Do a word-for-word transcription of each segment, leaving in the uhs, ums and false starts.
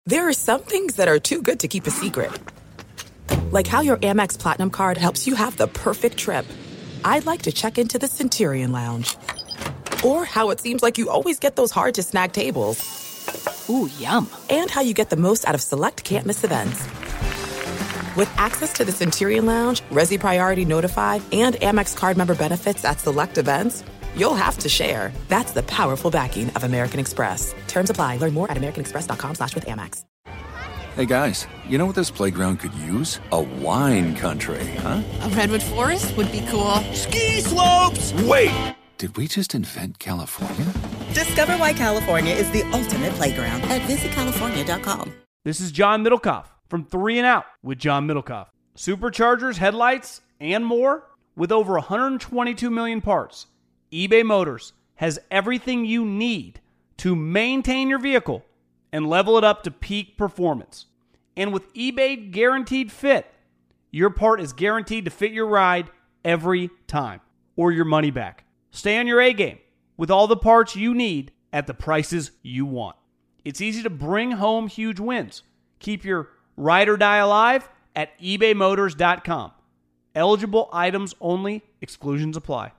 There are some things that are too good to keep a secret. Like how your Amex Platinum card helps you have the perfect trip. I'd like to check into the Centurion Lounge. Or how it seems like you always get those hard-to-snag tables. Ooh, yum. And how you get the most out of select can't-miss events. With access to the Centurion Lounge, Resi Priority Notified, and Amex card member benefits at select events, you'll have to share. That's the powerful backing of American Express. Terms apply. Learn more at americanexpress.com slash with Amex. Hey guys, you know what this playground could use? A wine country, huh? A redwood forest would be cool. Ski slopes! Wait! Did we just invent California? Discover why California is the ultimate playground at visit california dot com. This is John Middlecoff from Three and Out with John Middlecoff. Superchargers, headlights, and more. With over one hundred twenty-two million parts, eBay Motors has everything you need to maintain your vehicle and level it up to peak performance. And with eBay Guaranteed Fit, your part is guaranteed to fit your ride every time or your money back. Stay on your A game with all the parts you need at the prices you want. It's easy to bring home huge wins. Keep your ride or die alive at ebay motors dot com. Eligible items only. Exclusions apply.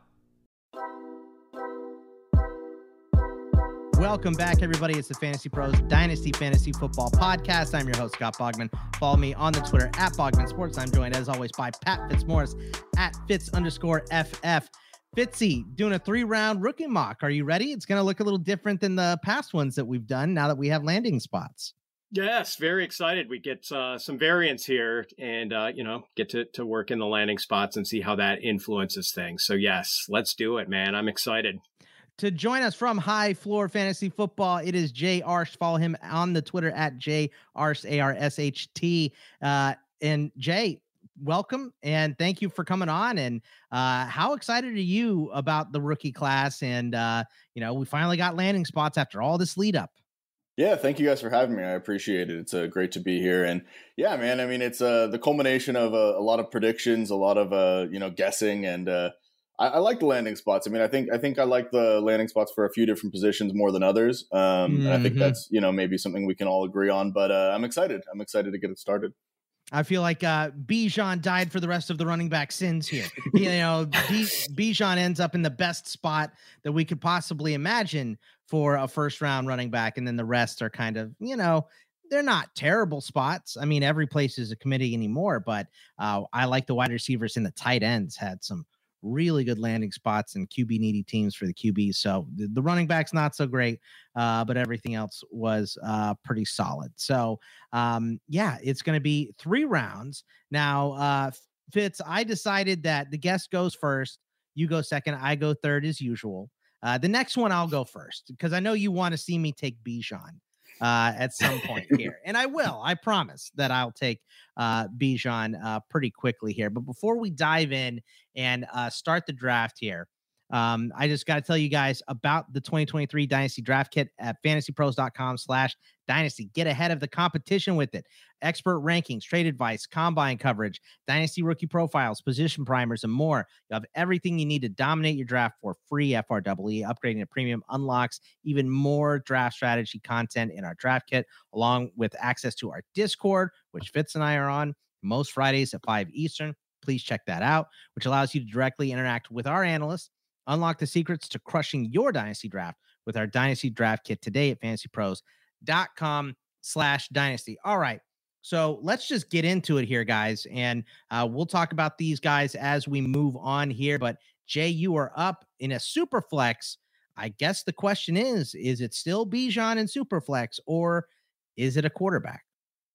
Welcome back, everybody. It's the Fantasy Pros Dynasty Fantasy Football Podcast. I'm your host, Scott Bogman. Follow me on the Twitter at Bogman Sports. I'm joined, as always, by Pat Fitzmaurice at Fitz underscore FF. Fitzy, doing a three-round rookie mock. Are you ready? It's going to look a little different than the past ones that we've done now that we have landing spots. Yes, very excited. We get uh, some variants here and, uh, you know, get to, to work in the landing spots and see how that influences things. So, yes, let's do it, man. I'm excited. To join us from High Floor Fantasy Football, it is Jay Arsh. Follow him on the Twitter at Jay Arsh, A R S H T. Uh, and Jay, welcome and thank you for coming on. And uh, how excited are you about the rookie class? And, uh, you know, we finally got landing spots after all this lead up. Yeah, thank you guys for having me. I appreciate it. It's uh, great to be here. And yeah, man, I mean, it's uh, the culmination of uh, a lot of predictions, a lot of, uh, you know, guessing. And uh, I, I like the landing spots. I mean, I think I think I like the landing spots for a few different positions more than others. Um, mm-hmm. And I think that's, you know, maybe something we can all agree on. But uh, I'm excited. I'm excited to get it started. I feel like uh, Bijan died for the rest of the running back sins here. You know, B- Bijan ends up in the best spot that we could possibly imagine for a first round running back. And then the rest are kind of, you know, they're not terrible spots. I mean, every place is a committee anymore, but uh, I like the wide receivers and the tight ends had some really good landing spots and Q B needy teams for the Q Bs. So the, the running back's not so great, uh, but everything else was uh, pretty solid. So um, yeah, it's going to be three rounds. Now, uh, Fitz, I decided that the guest goes first, you go second, I go third as usual. Uh, the next one I'll go first because I know you want to see me take Bijan uh, at some point here. And I will. I promise that I'll take uh, Bijan uh, pretty quickly here. But before we dive in and uh, start the draft here, um, I just got to tell you guys about the twenty twenty-three Dynasty Draft Kit at fantasypros.com slash dynasty. Get ahead of the competition with it. Expert rankings, trade advice, combine coverage, dynasty rookie profiles, position primers, and more. You have everything you need to dominate your draft for free. F R E E, upgrading to premium unlocks even more draft strategy content in our draft kit, along with access to our Discord, which Fitz and I are on most Fridays at five Eastern. Please check that out, which allows you to directly interact with our analysts. Unlock the secrets to crushing your dynasty draft with our dynasty draft kit today at fantasypros.com slash dynasty. All right. So let's just get into it here, guys. And uh, we'll talk about these guys as we move on here. But Jay, you are up in a super flex. I guess the question is, is it still Bijan in super flex or is it a quarterback?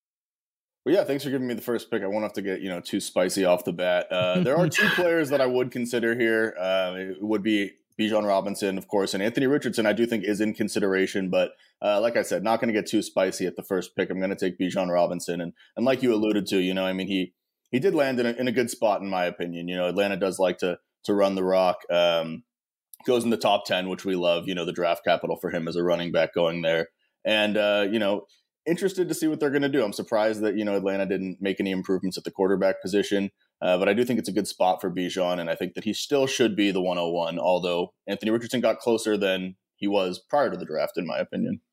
Well, yeah, thanks for giving me the first pick. I won't have to get, you know, too spicy off the bat. Uh, there are two players that I would consider here. Uh, it would be Bijan Robinson, of course, and Anthony Richardson, I do think is in consideration. But uh, like I said, not going to get too spicy at the first pick. I'm going to take Bijan Robinson. And and like you alluded to, you know, I mean, he he did land in a, in a good spot, in my opinion. You know, Atlanta does like to to run the rock. Um, goes in the top ten, which we love. You know, the draft capital for him as a running back going there. And, uh, you know, interested to see what they're going to do. I'm surprised that, you know, Atlanta didn't make any improvements at the quarterback position, uh, but I do think it's a good spot for Bijan, and I think that he still should be the one oh one, although Anthony Richardson got closer than he was prior to the draft, in my opinion.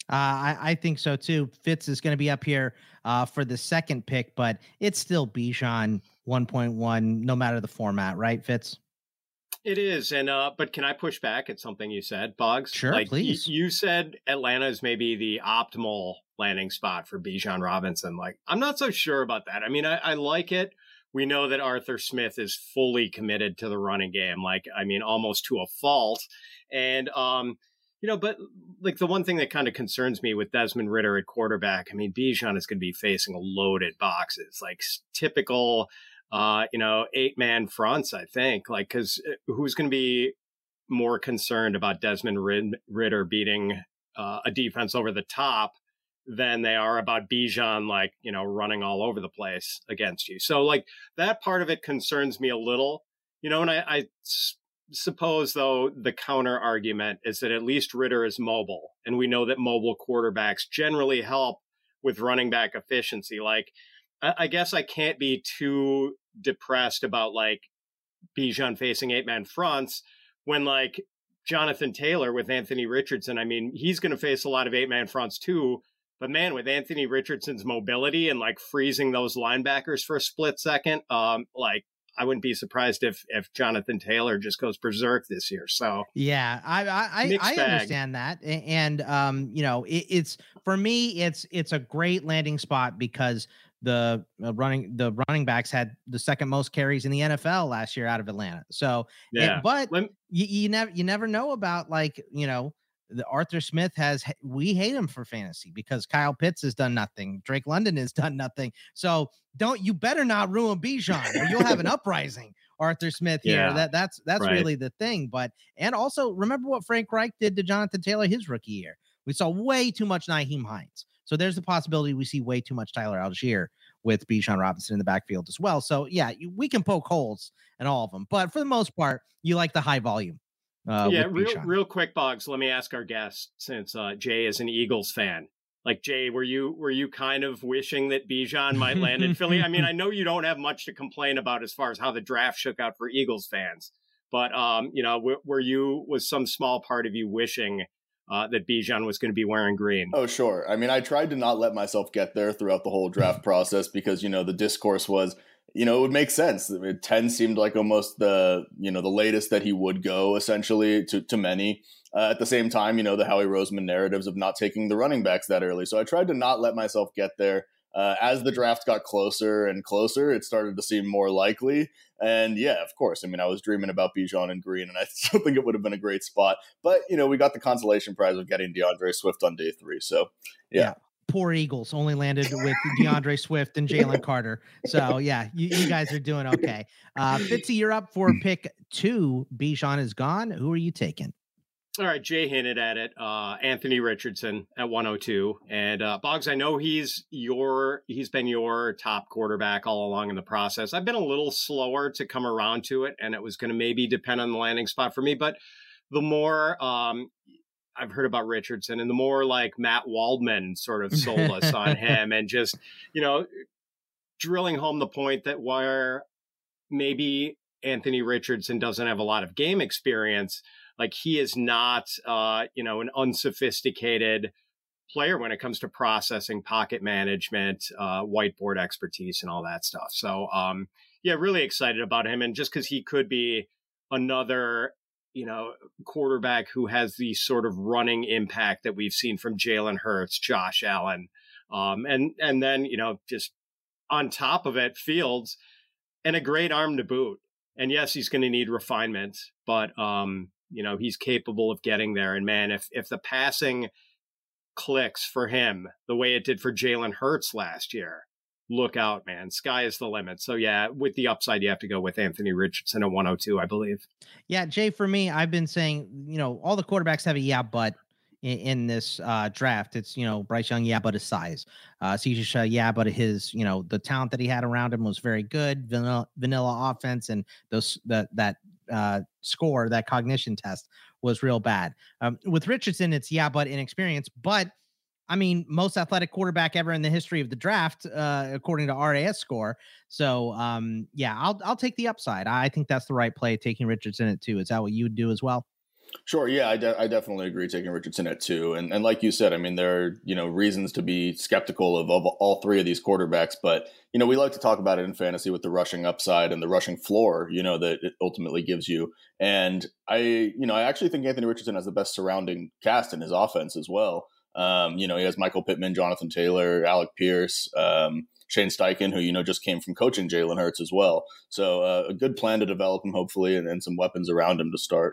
Uh, I, I think so too. Fitz is going to be up here uh, for the second pick, but it's still Bijan one point one, no matter the format, right, Fitz? It is, and uh, but can I push back at something you said, Boggs? Sure, like, please. Y- you said Atlanta is maybe the optimal landing spot for Bijan Robinson. Like, I'm not so sure about that. I mean, I, I like it. We know that Arthur Smith is fully committed to the running game, like, I mean, almost to a fault. And, um, you know, but like the one thing that kind of concerns me with Desmond Ridder at quarterback, I mean, Bijan is going to be facing loaded boxes, like typical, uh, you know, eight man fronts, I think, like, because who's going to be more concerned about Desmond Ridder beating uh, a defense over the top than they are about Bijan, like, you know, running all over the place against you. So like that part of it concerns me a little, you know, and I, I s- suppose though the counter argument is that at least Ridder is mobile. And we know that mobile quarterbacks generally help with running back efficiency. Like, I, I guess I can't be too depressed about like Bijan facing eight man fronts when like Jonathan Taylor with Anthony Richardson, I mean, he's going to face a lot of eight man fronts too. But man, with Anthony Richardson's mobility and like freezing those linebackers for a split second, um, like I wouldn't be surprised if if Jonathan Taylor just goes berserk this year. So yeah, I I, I, I understand that, and um, you know, it, it's for me, it's it's a great landing spot because the uh, running the running backs had the second most carries in the N F L last year out of Atlanta. So yeah, and, but Let, you, you never you never know about like you know. The Arthur Smith has, we hate him for fantasy because Kyle Pitts has done nothing. Drake London has done nothing. So don't, you better not ruin Bijan or you'll have an uprising, Arthur Smith here. Yeah, that that's, that's right. really the thing. But, and also remember what Frank Reich did to Jonathan Taylor his rookie year. We saw way too much Nyheim Hines. So there's the possibility we see way too much Tyler Algier with Bijan Robinson in the backfield as well. So yeah, you, we can poke holes in all of them, but for the most part, you like the high volume. Uh, yeah, real, real quick, Boggs. Let me ask our guest, since uh, Jay is an Eagles fan. Like Jay, were you were you kind of wishing that Bijan might land in Philly? I mean, I know you don't have much to complain about as far as how the draft shook out for Eagles fans, but um, you know, w- were you was some small part of you wishing uh, that Bijan was going to be wearing green? Oh, sure. I mean, I tried to not let myself get there throughout the whole draft process because you know the discourse was, you know, it would make sense. I mean, ten seemed like almost the, you know, the latest that he would go essentially to, to many. Uh, at the same time, you know, the Howie Roseman narratives of not taking the running backs that early. So I tried to not let myself get there. Uh, as the draft got closer and closer, it started to seem more likely. And yeah, of course, I mean, I was dreaming about Bijan and Green, and I still think it would have been a great spot. But, you know, we got the consolation prize of getting DeAndre Swift on day three. So, yeah. yeah. Poor Eagles only landed with DeAndre Swift and Jalen Carter. So yeah, you, you guys are doing okay. Uh, Fitzy, you're up for pick two. Bijan is gone. Who are you taking? All right, Jay hinted at it. Uh, Anthony Richardson at one oh two, and uh, Boggs. I know he's your he's been your top quarterback all along in the process. I've been a little slower to come around to it, and it was going to maybe depend on the landing spot for me. But the more um, I've heard about Richardson, and the more like Matt Waldman sort of sold us on him, and just, you know, drilling home the point that where maybe Anthony Richardson doesn't have a lot of game experience, like he is not, uh, you know, an unsophisticated player when it comes to processing, pocket management, uh, whiteboard expertise, and all that stuff. So, um, yeah, really excited about him, and just because he could be another, you know, quarterback who has the sort of running impact that we've seen from Jalen Hurts, Josh Allen. Um, and, and then, you know, just on top of it, Fields, and a great arm to boot. And yes, he's going to need refinement, but, um, you know, he's capable of getting there. And man, if, if the passing clicks for him the way it did for Jalen Hurts last year, look out, man. Sky is the limit. So yeah, with the upside, you have to go with Anthony Richardson at one oh two, I believe. Yeah, Jay, for me, I've been saying, you know, all the quarterbacks have a yeah, but in, in this uh, draft, it's, you know, Bryce Young, yeah, but his size. Uh, C J Stroud, yeah, but his, you know, the talent that he had around him was very good. Vanilla, vanilla offense, and those that that uh, score, that cognition test was real bad. Um, with Richardson, it's yeah, but inexperience, but I mean, most athletic quarterback ever in the history of the draft, uh, according to R A S score. So, um, yeah, I'll I'll take the upside. I think that's the right play, taking Richardson at two. Is that what you would do as well? Sure. Yeah, I, de- I definitely agree taking Richardson at two. And and like you said, I mean, there are, you know, reasons to be skeptical of, of all three of these quarterbacks. But, you know, we like to talk about it in fantasy with the rushing upside and the rushing floor, you know, that it ultimately gives you. And I, you know, I actually think Anthony Richardson has the best surrounding cast in his offense as well. Um, you know, he has Michael Pittman, Jonathan Taylor, Alec Pierce, um, Shane Steichen, who, you know, just came from coaching Jalen Hurts as well. So uh, a good plan to develop him, hopefully, and, and some weapons around him to start.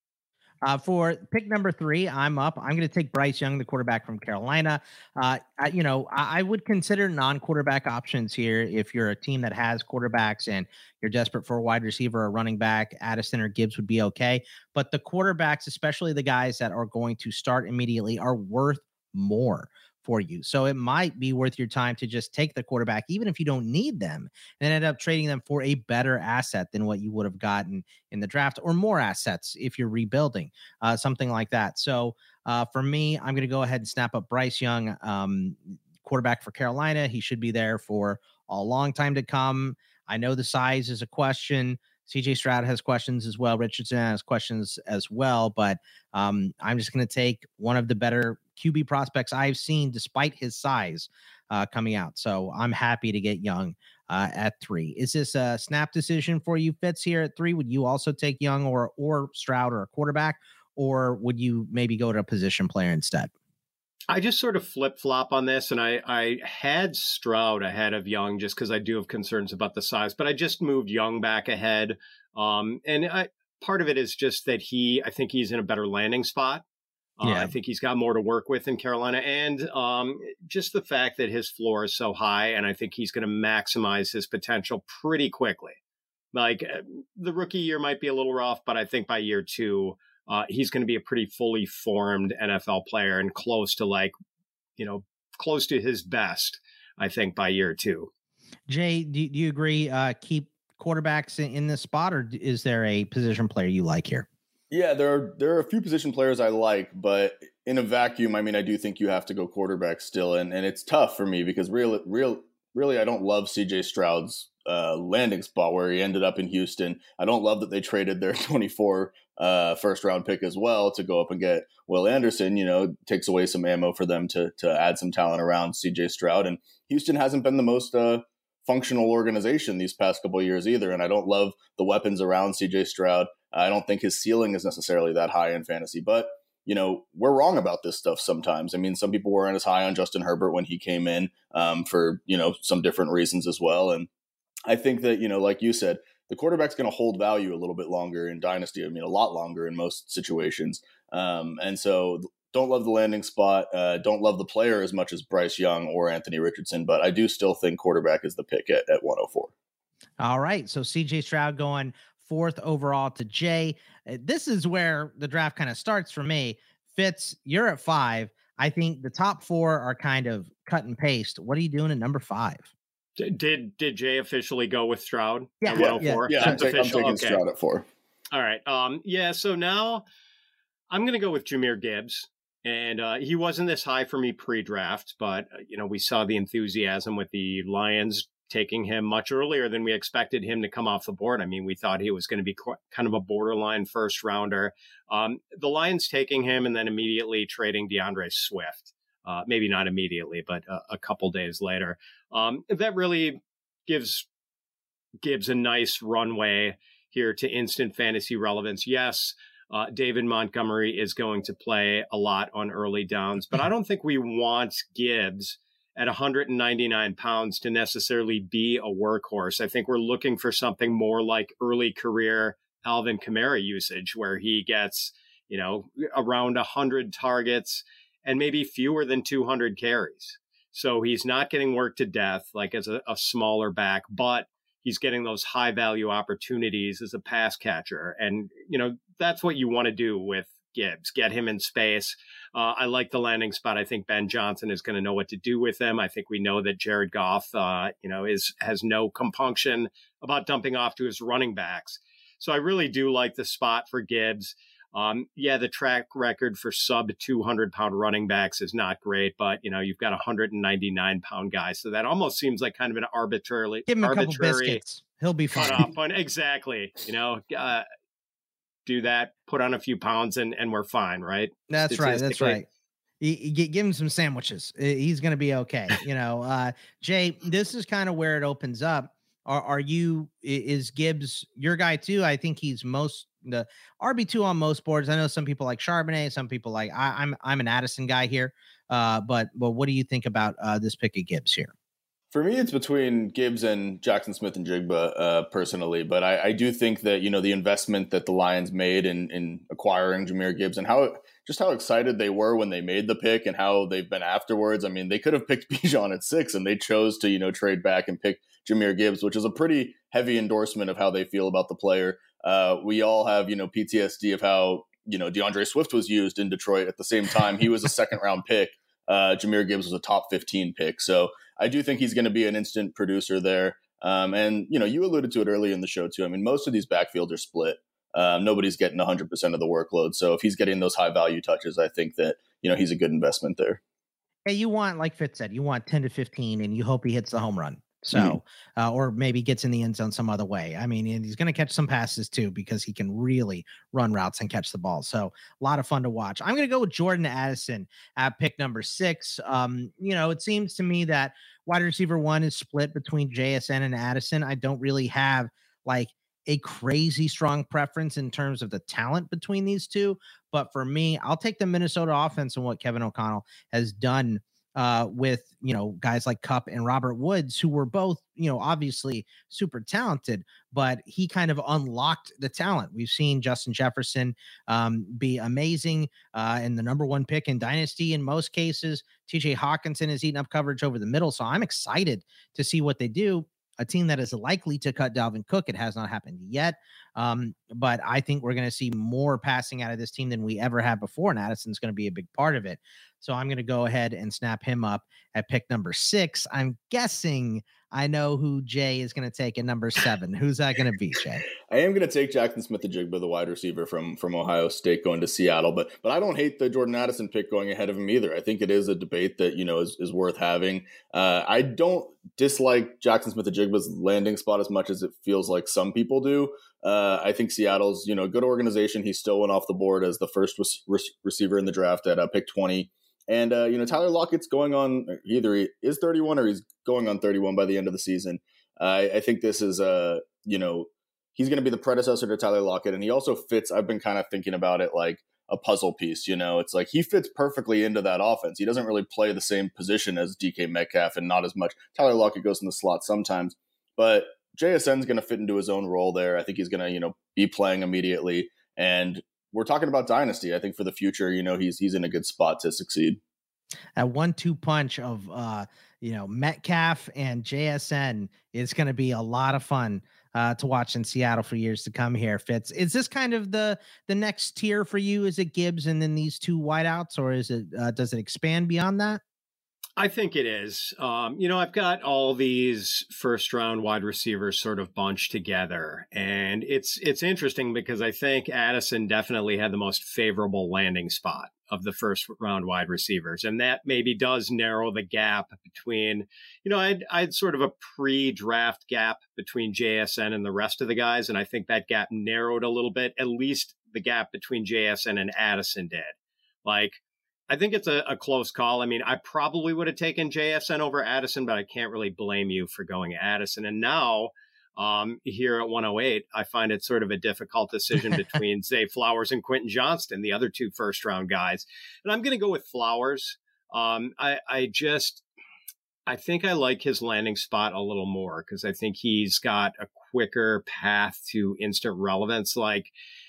Uh, for pick number three, I'm up. I'm going to take Bryce Young, the quarterback from Carolina. Uh, I, you know, I, I would consider non-quarterback options here if you're a team that has quarterbacks and you're desperate for a wide receiver or running back. Addison or Gibbs would be okay. But the quarterbacks, especially the guys that are going to start immediately, are worth more for you. So it might be worth your time to just take the quarterback, even if you don't need them, and end up trading them for a better asset than what you would have gotten in the draft, or more assets if you're rebuilding, uh, something like that. So uh, for me, I'm going to go ahead and snap up Bryce Young, um, quarterback for Carolina. He should be there for a long time to come. I know the size is a question. C J Stroud has questions as well. Richardson has questions as well, but um, I'm just going to take one of the better Q B prospects I've seen, despite his size, uh, coming out. So I'm happy to get Young uh, at three. Is this a snap decision for you, Fitz, here at three? Would you also take Young or or Stroud or a quarterback, or would you maybe go to a position player instead? I just sort of flip flop on this, and I, I had Stroud ahead of Young just because I do have concerns about the size, but I just moved Young back ahead. Um, and I, part of it is just that he, I think he's in a better landing spot. Uh, yeah. I think he's got more to work with in Carolina, and um, just the fact that his floor is so high, and I think he's going to maximize his potential pretty quickly. Like the rookie year might be a little rough, but I think by year two, Uh, he's going to be a pretty fully formed N F L player and close to like, you know, close to his best, I think, by year two. Jay, do, do you agree? Uh, keep quarterbacks in, in this spot, or is there a position player you like here? Yeah, there are there are a few position players I like, but in a vacuum, I mean, I do think you have to go quarterback still, and and it's tough for me because real real really I don't love C J Stroud's uh, landing spot where he ended up in Houston. I don't love that they traded their twenty-four uh, first round pick as well to go up and get Will Anderson. You know, takes away some ammo for them to to add some talent around C J Stroud. And Houston hasn't been the most uh, functional organization these past couple of years either. And I don't love the weapons around C J Stroud. I don't think his ceiling is necessarily that high in fantasy, but you know, we're wrong about this stuff sometimes. I mean, some people weren't as high on Justin Herbert when he came in um, for, you know, some different reasons as well. And I think that, you know, like you said, the quarterback's going to hold value a little bit longer in Dynasty. I mean, a lot longer in most situations. Um, and so don't love the landing spot. Uh, don't love the player as much as Bryce Young or Anthony Richardson, but I do still think quarterback is the pick at, at one oh four. All right. So C J Stroud going fourth overall to Jay. This is where the draft kind of starts for me. Fitz, you're at five. I think the top four are kind of cut and paste. What are you doing at number five? Did did Jay officially go with Stroud? Yeah, at one oh four? yeah, yeah. I'm, take, I'm taking okay. Stroud at four. All right. Um, yeah. So now I'm going to go with Jahmyr Gibbs, and uh, he wasn't this high for me pre-draft, but uh, you know, we saw the enthusiasm with the Lions taking him much earlier than we expected him to come off the board. I mean, we thought he was going to be qu- kind of a borderline first rounder. Um, the Lions taking him and then immediately trading DeAndre Swift. Uh, maybe not immediately, but a, a couple days later. Um, that really gives Gibbs a nice runway here to instant fantasy relevance. Yes, uh, David Montgomery is going to play a lot on early downs, but I don't think we want Gibbs at one hundred ninety-nine pounds to necessarily be a workhorse. I think we're looking for something more like early career Alvin Kamara usage, where he gets, you know, around one hundred targets and maybe fewer than two hundred carries. So he's not getting worked to death like as a, a smaller back, but he's getting those high value opportunities as a pass catcher. And, you know, that's what you want to do with Gibbs, get him in space. Uh, I like the landing spot. I think Ben Johnson is going to know what to do with him. I think we know that Jared Goff, uh, you know, is has no compunction about dumping off to his running backs. So I really do like the spot for Gibbs. Um, yeah, the track record for sub two hundred pound running backs is not great, but you know, you've got a one hundred ninety-nine pound guy. So that almost seems like kind of an arbitrarily, give him a arbitrary couple biscuits. He'll be fine. Off on, exactly. You know, uh, do that, put on a few pounds, and and we're fine, right? That's right. That's right. You, you give him some sandwiches. He's going to be okay. You know, uh, Jay, this is kind of where it opens up. Are, are you, is Gibbs your guy too? I think he's most the R B two on most boards. I know some people like Charbonnet, some people like I, I'm, I'm an Addison guy here. Uh, but, but what do you think about uh, this pick of Gibbs here? For me, it's between Gibbs and Jackson Smith-Njigba, uh, personally. But I, I do think that, you know, the investment that the Lions made in, in acquiring Jahmyr Gibbs and how just how excited they were when they made the pick and how they've been afterwards. I mean, they could have picked Bijan at six, and they chose to, you know, trade back and pick Jahmyr Gibbs, which is a pretty heavy endorsement of how they feel about the player. Uh, we all have, you know, P T S D of how, you know, DeAndre Swift was used in Detroit at the same time. He was a second round pick. Uh, Jahmyr Gibbs was a top fifteen pick. So I do think he's going to be an instant producer there. Um, and, you know, you alluded to it earlier in the show, too. I mean, most of these backfields are split. Um, nobody's getting one hundred percent of the workload. So if he's getting those high value touches, I think that, you know, he's a good investment there. Hey, you want, like Fitz said, you want ten to fifteen, and you hope he hits the home run. So, Mm-hmm. uh, or maybe gets in the end zone some other way. I mean, and he's going to catch some passes too, because he can really run routes and catch the ball. So a lot of fun to watch. I'm going to go with Jordan Addison at pick number six. Um, you know, it seems to me that wide receiver one is split between J S N and Addison. I don't really have like a crazy strong preference in terms of the talent between these two. But for me, I'll take the Minnesota offense and what Kevin O'Connell has done uh, with, you know, guys like Kupp and Robert Woods, who were both, you know, obviously super talented, but he kind of unlocked the talent. We've seen Justin Jefferson um, be amazing uh, and the number one pick in Dynasty in most cases. T J Hawkinson has eaten up coverage over the middle. So I'm excited to see what they do. A team that is likely to cut Dalvin Cook. It has not happened yet. Um, but I think we're going to see more passing out of this team than we ever have before. And Addison's going to be a big part of it. So I'm going to go ahead and snap him up at pick number six. I'm guessing I know who Jay is going to take at number seven. Who's that going to be, Jay? I am going to take Jackson Smith-Njigba, the wide receiver from from Ohio State, going to Seattle. But but I don't hate the Jordan Addison pick going ahead of him either. I think it is a debate that, you know, is, is worth having. Uh, I don't dislike Jackson Smith-Njigba's landing spot as much as it feels like some people do. Uh, I think Seattle's, you know, a good organization. He still went off the board as the first re- receiver in the draft at uh, pick twenty. And, uh, you know, Tyler Lockett's going on, either he is thirty-one or he's going on thirty-one by the end of the season. Uh, I think this is, uh, you know, he's going to be the predecessor to Tyler Lockett. And he also fits, I've been kind of thinking about it like a puzzle piece, you know, it's like he fits perfectly into that offense. He doesn't really play the same position as D K Metcalf and not as much. Tyler Lockett goes in the slot sometimes, but J S N's going to fit into his own role there. I think he's going to, you know, be playing immediately. And we're talking about dynasty. I think for the future, you know, he's he's in a good spot to succeed. A one two punch of, uh, you know, Metcalf and J S N is going to be a lot of fun uh, to watch in Seattle for years to come here, Fitz. Is this kind of the the next tier for you? Is it Gibbs and then these two wideouts, or is it uh, does it expand beyond that? I think it is. Um, you know, I've got all these first round wide receivers sort of bunched together, and it's it's interesting because I think Addison definitely had the most favorable landing spot of the first round wide receivers, and that maybe does narrow the gap between, you know, I'd I'd sort of a pre-draft gap between J S N and the rest of the guys, and I think that gap narrowed a little bit. At least the gap between J S N and Addison did. Like, I think it's a, a close call. I mean, I probably would have taken J S N over Addison, but I can't really blame you for going Addison. And now um, here at one oh eight, I find it sort of a difficult decision between, Zay Flowers and Quentin Johnston, the other two first round guys. And I'm going to go with Flowers. Um, I, I just, I think I like his landing spot a little more because I think he's got a quicker path to instant relevance. Like,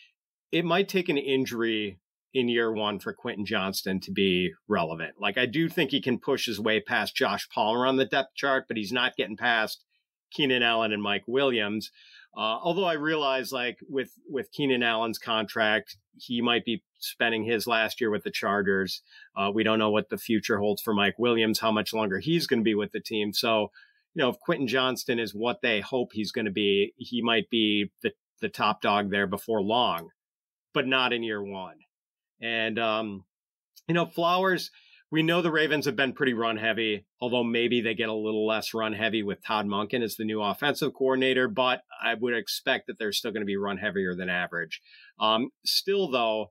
it might take an injury in year one for Quentin Johnston to be relevant. Like, I do think he can push his way past Josh Palmer on the depth chart, but he's not getting past Keenan Allen and Mike Williams. Uh, although I realize, like, with, with Keenan Allen's contract, he might be spending his last year with the Chargers. Uh, we don't know what the future holds for Mike Williams, how much longer he's going to be with the team. So, you know, if Quentin Johnston is what they hope he's going to be, he might be the, the top dog there before long, but not in year one. And, um, you know, Flowers, we know the Ravens have been pretty run heavy, although maybe they get a little less run heavy with Todd Monken as the new offensive coordinator, but I would expect that they're still going to be run heavier than average. Um, still, though,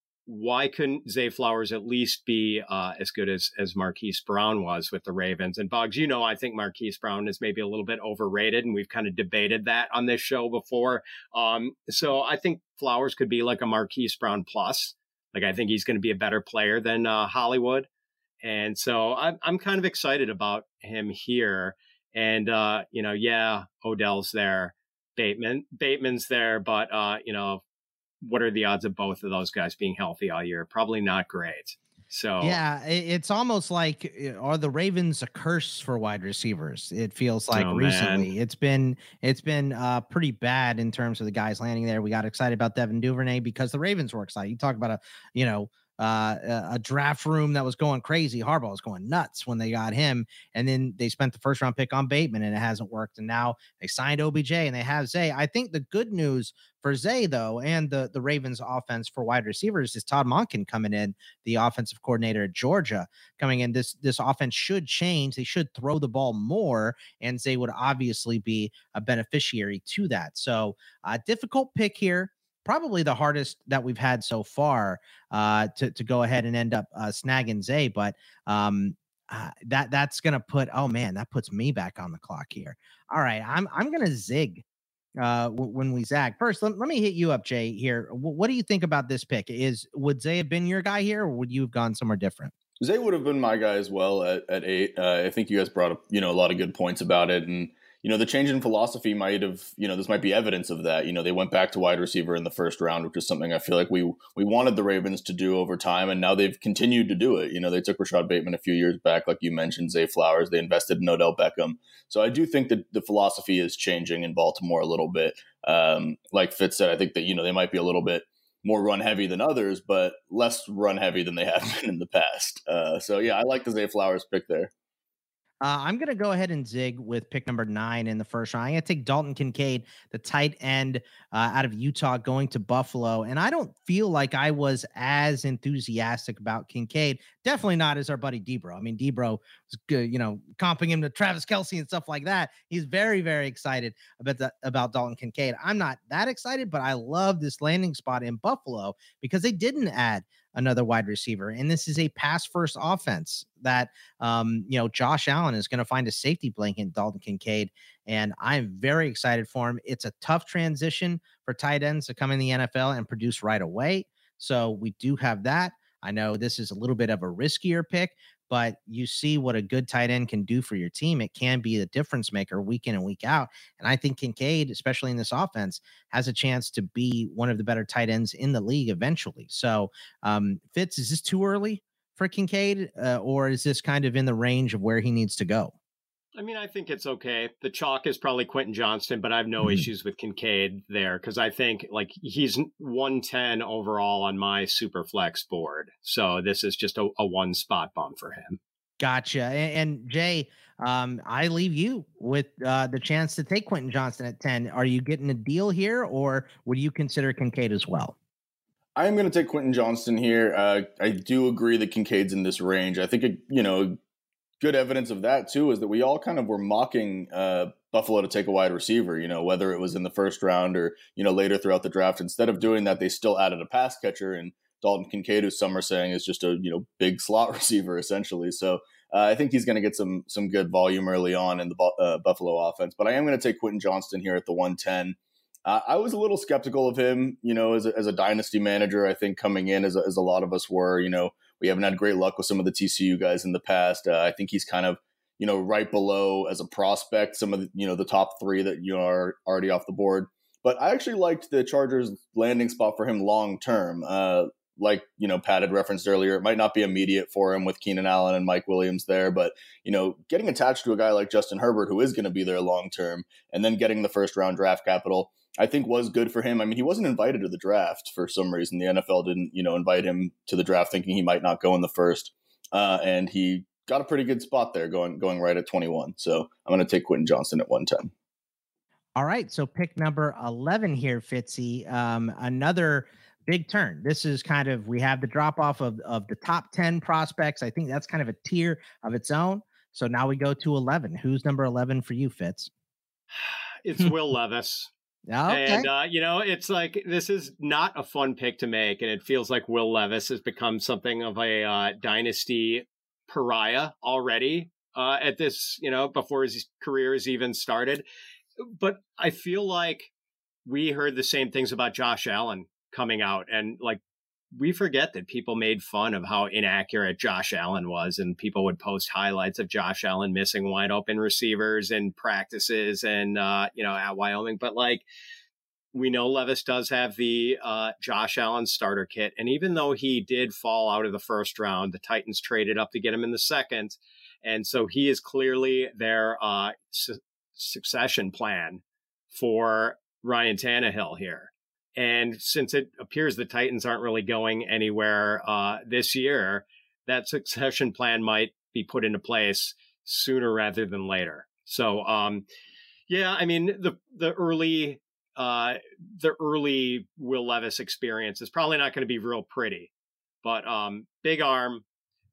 why couldn't Zay Flowers at least be uh, as good as, as Marquise Brown was with the Ravens? And Boggs, you know, I think Marquise Brown is maybe a little bit overrated, and we've kind of debated that on this show before. Um, so I think Flowers could be like a Marquise Brown plus. Like, I think he's going to be a better player than uh, Hollywood. And so I'm, I'm kind of excited about him here. And, uh, you know, yeah, Odell's there, Bateman, Bateman's there, but, uh, you know, what are the odds of both of those guys being healthy all year? Probably not great. So yeah, it's almost like, are the Ravens a curse for wide receivers? It feels like oh, recently man. it's been it's been uh, pretty bad in terms of the guys landing there. We got excited about Devin Duvernay because the Ravens were excited. You talk about a you know uh, a draft room that was going crazy. Harbaugh was going nuts when they got him, and then they spent the first round pick on Bateman, and it hasn't worked. And now they signed O B J, and they have Zay. I think the good news for Zay, though, and the, the Ravens offense for wide receivers is Todd Monken coming in, the offensive coordinator at Georgia, coming in. This this offense should change. They should throw the ball more, and Zay would obviously be a beneficiary to that. So, uh, difficult pick here. Probably the hardest that we've had so far uh, to, to go ahead and end up uh, snagging Zay. But um, uh, that that's going to put, oh, man, that puts me back on the clock here. All right, I'm I'm going to zig uh, w- when we zag. First, let, let me hit you up, Jay, here. W- what do you think about this pick? Is Would Zay have been your guy here, or would you have gone somewhere different? Zay would have been my guy as well at, at eight. Uh, I think you guys brought up, you know, a lot of good points about it. And, you know, the change in philosophy might have, you know, this might be evidence of that. You know, they went back to wide receiver in the first round, which is something I feel like we we wanted the Ravens to do over time. And now they've continued to do it. You know, they took Rashad Bateman a few years back, like you mentioned, Zay Flowers. They invested in Odell Beckham. So I do think that the philosophy is changing in Baltimore a little bit. Um, like Fitz said, I think that, you know, they might be a little bit more run heavy than others, but less run heavy than they have been in the past. Uh, so, yeah, I like the Zay Flowers pick there. Uh, I'm going to go ahead and zig with pick number nine in the first round. I'm going to take Dalton Kincaid, the tight end uh, out of Utah, going to Buffalo. And I don't feel like I was as enthusiastic about Kincaid. Definitely not as our buddy Debro. I mean, Debro was good, you know, comping him to Travis Kelce and stuff like that. He's very, very excited about the, about Dalton Kincaid. I'm not that excited, but I love this landing spot in Buffalo because they didn't add another wide receiver. And this is a pass first offense that, um, you know, Josh Allen is going to find a safety blanket in Dalton Kincaid. And I'm very excited for him. It's a tough transition for tight ends to come in the N F L and produce right away. So we do have that. I know this is a little bit of a riskier pick, but you see what a good tight end can do for your team. It can be the difference maker week in and week out. And I think Kincaid, especially in this offense, has a chance to be one of the better tight ends in the league eventually. So, um, Fitz, is this too early for Kincaid, uh, or is this kind of in the range of where he needs to go? I mean, I think it's okay. The chalk is probably Quentin Johnston, but I have no mm-hmm. issues with Kincaid there because I think like he's one ten overall on my super flex board. So this is just a, a one spot bump for him. Gotcha. And, and Jay, um, I leave you with uh, the chance to take Quentin Johnston at ten. Are you getting a deal here, or would you consider Kincaid as well? I'm going to take Quentin Johnston here. Uh, I do agree that Kincaid's in this range. I think, it, you know, good evidence of that too is that we all kind of were mocking uh, Buffalo to take a wide receiver, you know, whether it was in the first round or, you know, later throughout the draft. Instead of doing that, they still added a pass catcher and Dalton Kincaid, who some are saying is just a, you know, big slot receiver essentially. So uh, I think he's going to get some some good volume early on in the uh, Buffalo offense. But I am going to take Quentin Johnston here at the one ten. Uh, I was a little skeptical of him, you know, as a, as a dynasty manager. I think coming in as a, as a lot of us were, you know, we haven't had great luck with some of the T C U guys in the past. Uh, I think he's kind of, you know, right below as a prospect, some of the, you know, the top three that you know, are already off the board. But I actually liked the Chargers landing spot for him long term. Uh, like, you know, Pat had referenced earlier, it might not be immediate for him with Keenan Allen and Mike Williams there, but, you know, getting attached to a guy like Justin Herbert, who is going to be there long term, and then getting the first round draft capital, I think was good for him. I mean, he wasn't invited to the draft for some reason. The N F L didn't, you know, invite him to the draft thinking he might not go in the first. Uh, and he got a pretty good spot there going, going right at twenty-one. So I'm going to take Quentin Johnston at one ten. All right. So pick number eleven here, Fitzy. Um, another big turn. This is kind of, we have the drop off of, of the top ten prospects. I think that's kind of a tier of its own. So now we go to eleven. Who's number eleven for you, Fitz? It's Will Levis. Okay. And, uh, you know, it's like, this is not a fun pick to make. And it feels like Will Levis has become something of a uh, dynasty pariah already uh, at this, you know, before his career has even started. But I feel like we heard the same things about Josh Allen coming out. And like, we forget that people made fun of how inaccurate Josh Allen was, and people would post highlights of Josh Allen missing wide open receivers in practices and, uh, you know, at Wyoming. But like, we know Levis does have the uh, Josh Allen starter kit. And even though he did fall out of the first round, the Titans traded up to get him in the second. And so he is clearly their uh, su- succession plan for Ryan Tannehill here. And since it appears the Titans aren't really going anywhere uh, this year, that succession plan might be put into place sooner rather than later. So, um, yeah, I mean, the the early uh, the early Will Levis experience is probably not going to be real pretty, but um, big arm,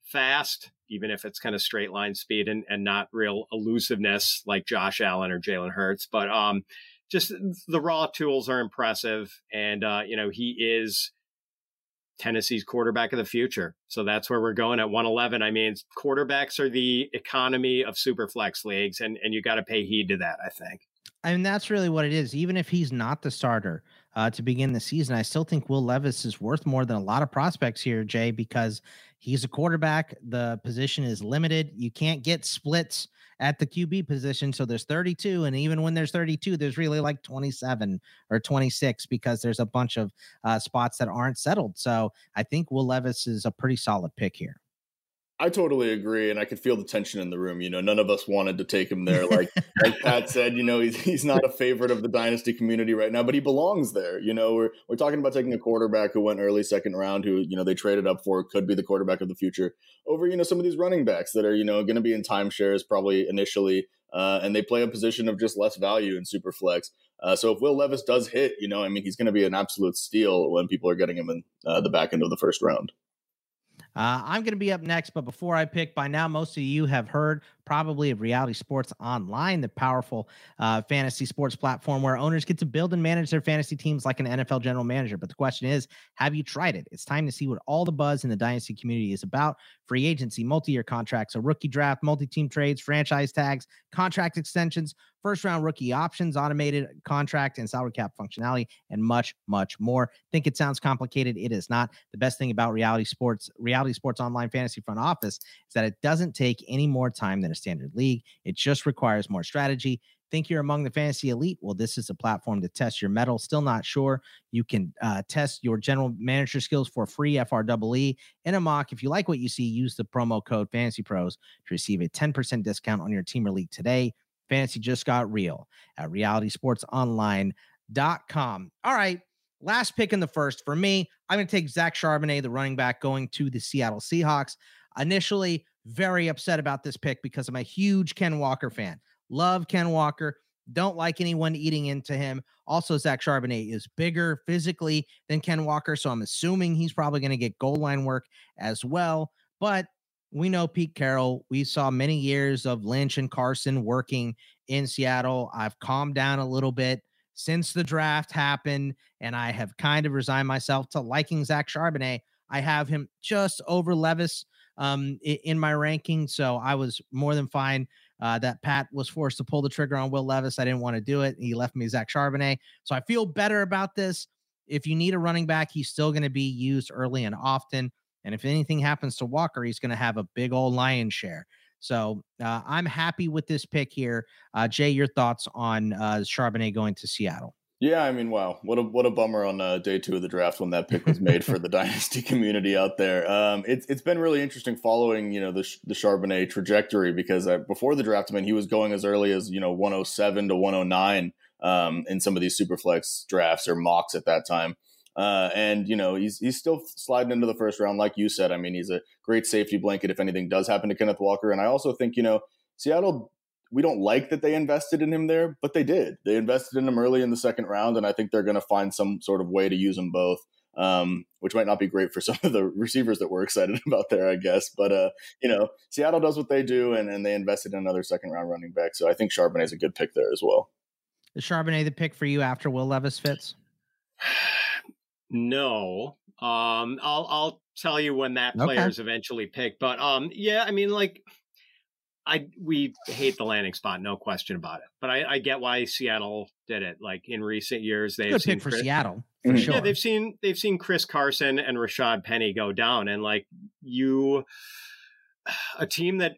fast, even if it's kind of straight line speed and, and not real elusiveness like Josh Allen or Jalen Hurts, but um. Just the raw tools are impressive. And, uh, you know, he is Tennessee's quarterback of the future. So that's where we're going at one eleven. I mean, quarterbacks are the economy of super flex leagues, and, and you got to pay heed to that, I think. I mean, that's really what it is. Even if he's not the starter uh, to begin the season, I still think Will Levis is worth more than a lot of prospects here, Jay, because he's a quarterback. The position is limited. You can't get splits at the Q B position. So there's thirty-two. And even when there's thirty-two, there's really like twenty-seven or twenty-six because there's a bunch of uh, spots that aren't settled. So I think Will Levis is a pretty solid pick here. I totally agree, and I could feel the tension in the room. You know, none of us wanted to take him there. Like like Pat said, you know, he's he's not a favorite of the dynasty community right now, but he belongs there. You know, we're we're talking about taking a quarterback who went early second round, who, you know, they traded up for, could be the quarterback of the future, over, you know, some of these running backs that are, you know, going to be in timeshares probably initially, uh, and they play a position of just less value in super flex. Uh, so if Will Levis does hit, you know, I mean, he's going to be an absolute steal when people are getting him in uh, the back end of the first round. Uh, I'm going to be up next, but before I pick, by now, most of you have heard probably of Reality Sports Online, the powerful uh, fantasy sports platform where owners get to build and manage their fantasy teams like an N F L general manager. But the question is, have you tried it? It's time to see what all the buzz in the dynasty community is about. Free agency, multi-year contracts, a rookie draft, multi-team trades, franchise tags, contract extensions, first-round rookie options, automated contract and salary cap functionality, and much, much more. Think it sounds complicated? It is not. The best thing about Reality Sports, Reality Sports Online Fantasy Front Office is that it doesn't take any more time than a standard league. It just requires more strategy. Think you're among the fantasy elite? Well, this is a platform to test your mettle. Still not sure? You can uh, test your general manager skills for free, F R E E, in a mock. If you like what you see, use the promo code FantasyPros to receive a ten percent discount on your team or league today. Fantasy just got real at reality sports online dot com. All right, last pick in the first. For me, I'm going to take Zach Charbonnet, the running back, going to the Seattle Seahawks. Initially, very upset about this pick because I'm a huge Ken Walker fan. Love Ken Walker. Don't like anyone eating into him. Also, Zach Charbonnet is bigger physically than Ken Walker, so I'm assuming he's probably going to get goal line work as well. But we know Pete Carroll. We saw many years of Lynch and Carson working in Seattle. I've calmed down a little bit since the draft happened, and I have kind of resigned myself to liking Zach Charbonnet. I have him just over Levis um, in my ranking, so I was more than fine uh, that Pat was forced to pull the trigger on Will Levis. I didn't want to do it. He left me Zach Charbonnet, so I feel better about this. If you need a running back, he's still going to be used early and often, and if anything happens to Walker, he's going to have a big old lion's share. So uh, I'm happy with this pick here. Uh, Jay, your thoughts on uh, Charbonnet going to Seattle? Yeah, I mean, wow, what a what a bummer on uh, day two of the draft when that pick was made for the dynasty community out there. Um, it's it's been really interesting following, you know, the the Charbonnet trajectory because uh, before the draft, I mean, he was going as early as, you know, one oh seven to one oh nine um, in some of these Superflex drafts or mocks at that time. Uh, and, you know, he's he's still sliding into the first round, like you said. I mean, he's a great safety blanket if anything does happen to Kenneth Walker. And I also think, you know, Seattle, we don't like that they invested in him there, but they did. They invested in him early in the second round, and I think they're going to find some sort of way to use them both. um, which might not be great for some of the receivers that we're excited about there, I guess. But, uh, you know, Seattle does what they do, and, and they invested in another second-round running back. So I think Charbonnet is a good pick there as well. Is Charbonnet the pick for you after Will Levis Fitz? No. Um, I'll I'll tell you when that player is okay. eventually picked. But um, yeah, I mean, like, I we hate the landing spot, no question about it. But I, I get why Seattle did it. Like in recent years, they've good seen pick for Chris, Seattle. For sure. Yeah, they've seen they've seen Chris Carson and Rashad Penny go down, and like you, a team that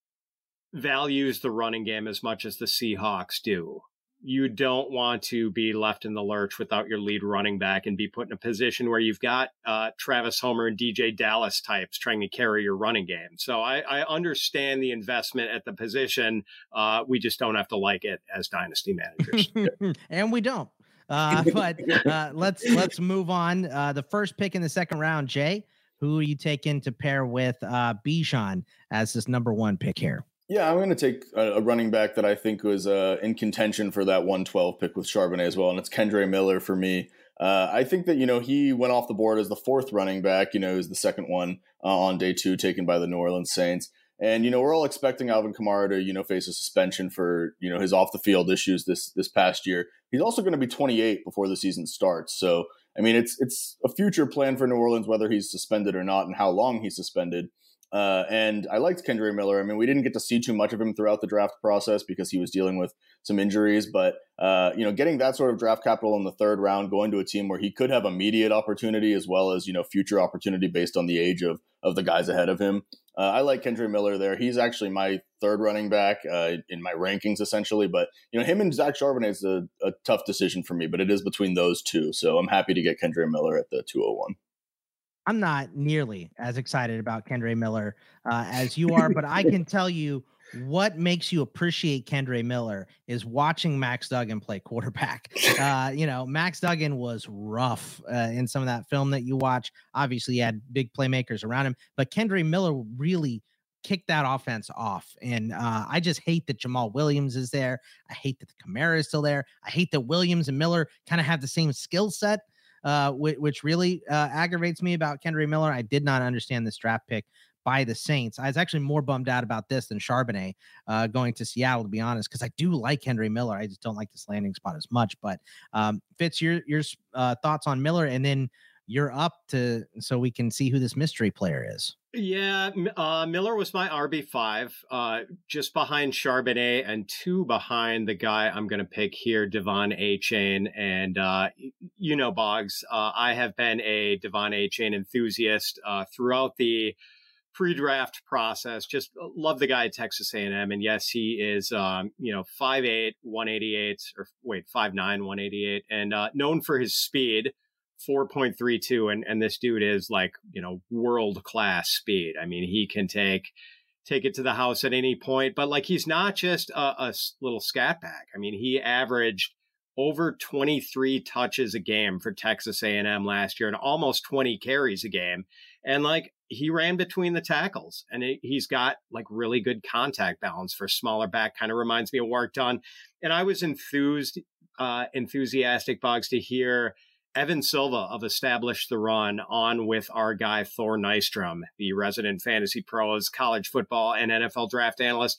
values the running game as much as the Seahawks do. You don't want to be left in the lurch without your lead running back and be put in a position where you've got uh, Travis Homer and D J Dallas types trying to carry your running game. So I, I understand the investment at the position. Uh, we just don't have to like it as dynasty managers. And we don't. Uh, but uh, let's let's move on. Uh, the first pick in the second round, Jay, who are you taking to pair with uh, Bijan as this number one pick here? Yeah, I'm going to take a, a running back that I think was uh, in contention for that one twelve pick with Charbonnet as well, and it's Kendre Miller for me. Uh, I think that, you know, he went off the board as the fourth running back. You know, he was the second one uh, on day two taken by the New Orleans Saints. And, you know, we're all expecting Alvin Kamara to, you know, face a suspension for, you know, his off the field issues this this past year. He's also going to be twenty-eight before the season starts. So, I mean, it's it's a future plan for New Orleans, whether he's suspended or not and how long he's suspended. Uh, and I liked Kendre Miller. I mean, we didn't get to see too much of him throughout the draft process because he was dealing with some injuries. But, uh, you know, getting that sort of draft capital in the third round, going to a team where he could have immediate opportunity as well as, you know, future opportunity based on the age of of the guys ahead of him. Uh, I like Kendre Miller there. He's actually my third running back uh, in my rankings, essentially. But, you know, him and Zach Charbonnet is a, a tough decision for me, but it is between those two. So I'm happy to get Kendre Miller at the two oh one. I'm not nearly as excited about Kendre Miller uh, as you are, but I can tell you what makes you appreciate Kendre Miller is watching Max Duggan play quarterback. Uh, you know, Max Duggan was rough uh, in some of that film that you watch. Obviously, he had big playmakers around him, but Kendre Miller really kicked that offense off. And uh, I just hate that Jamal Williams is there. I hate that the Kamara is still there. I hate that Williams and Miller kind of have the same skill set. Uh, which, which really uh, aggravates me about Kendre Miller. I did not understand this draft pick by the Saints. I was actually more bummed out about this than Charbonnet uh, going to Seattle, to be honest, because I do like Kendre Miller. I just don't like this landing spot as much. But um, Fitz, your your uh, thoughts on Miller, and then you're up to so we can see who this mystery player is. Yeah, uh, Miller was my R B five, uh, just behind Charbonnet and two behind the guy I'm going to pick here, Devon Achane. And, uh, you know, Boggs, uh, I have been a Devon Achane enthusiast uh, throughout the pre-draft process. Just love the guy at Texas A and M. And yes, he is, um, you know, five eight, one eighty-eight, or wait, five nine, one eighty-eight, and uh, known for his speed. four point three two, and and this dude is like, you know, world class speed. I mean, he can take take it to the house at any point, but like he's not just a, a little scat back. I mean, he averaged over twenty-three touches a game for Texas A and M last year and almost twenty carries a game. And like he ran between the tackles, and it, he's got like really good contact balance for smaller back. Kind of reminds me of Warrick Dunn. And I was enthused, uh, enthusiastic, Boggs, to hear Evan Silva of Establish the Run on with our guy Thor Nystrom, the resident Fantasy Pros, college football and N F L draft analyst,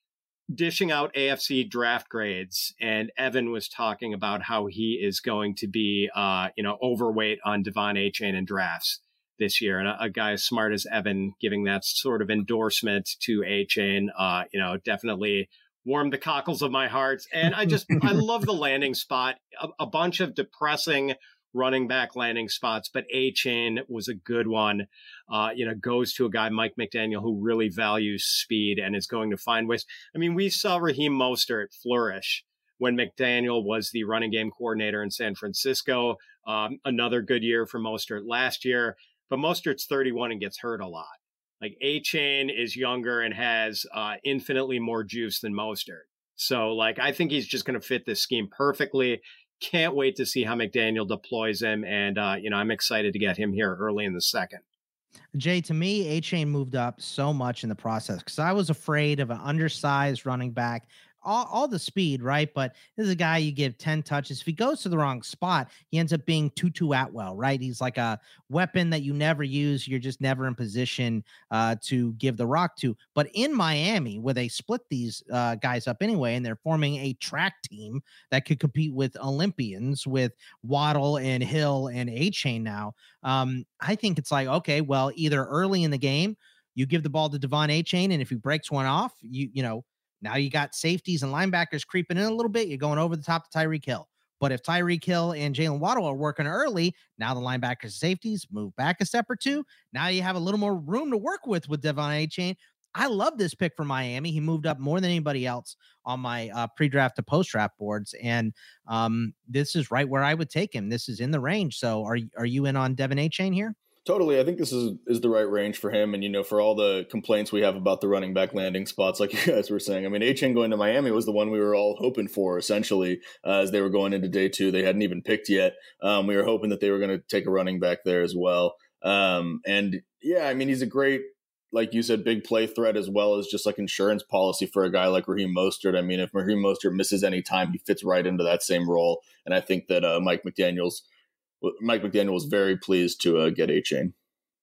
dishing out A F C draft grades. And Evan was talking about how he is going to be, uh, you know, overweight on Devon Achane in drafts this year. And a, a guy as smart as Evan giving that sort of endorsement to Achane, uh, you know, definitely warmed the cockles of my heart. And I just, I love the landing spot, a, a bunch of depressing running back landing spots, but Achane was a good one. Uh, you know, goes to a guy, Mike McDaniel, who really values speed and is going to find ways. I mean, we saw Raheem Mostert flourish when McDaniel was the running game coordinator in San Francisco. Um, another good year for Mostert last year, but Mostert's thirty-one and gets hurt a lot. Like Achane is younger and has uh, infinitely more juice than Mostert. So like, I think he's just going to fit this scheme perfectly. Can't wait to see how McDaniel deploys him. And, uh, you know, I'm excited to get him here early in the second. Jay, to me, Achane moved up so much in the process because I was afraid of an undersized running back all, all the speed, right? But this is a guy you give ten touches. If he goes to the wrong spot, he ends up being Tutu Atwell, right? He's like a weapon that you never use. You're just never in position uh, to give the rock to. But in Miami, where they split these uh, guys up anyway, and they're forming a track team that could compete with Olympians, with Waddle and Hill and A-Chain now, um, I think it's like, okay, well, either early in the game, you give the ball to Devon A-Chain, and if he breaks one off, you you know, now you got safeties and linebackers creeping in a little bit. You're going over the top to Tyreek Hill. But if Tyreek Hill and Jalen Waddle are working early, now the linebackers and safeties move back a step or two. Now you have a little more room to work with with Devon A-Chain. I love this pick for Miami. He moved up more than anybody else on my uh, pre-draft to post-draft boards, and um, this is right where I would take him. This is in the range. So are, are you in on Devon A-Chain here? Totally. I think this is, is the right range for him. And, you know, for all the complaints we have about the running back landing spots, like you guys were saying, I mean, A-Chain going to Miami was the one we were all hoping for, essentially, uh, as they were going into day two. They hadn't even picked yet. Um, we were hoping that they were going to take a running back there as well. Um, and, yeah, I mean, he's a great, like you said, big play threat, as well as just like insurance policy for a guy like Raheem Mostert. I mean, if Raheem Mostert misses any time, he fits right into that same role. And I think that uh, Mike McDaniels Mike McDaniel was very pleased to uh, get A-Chain.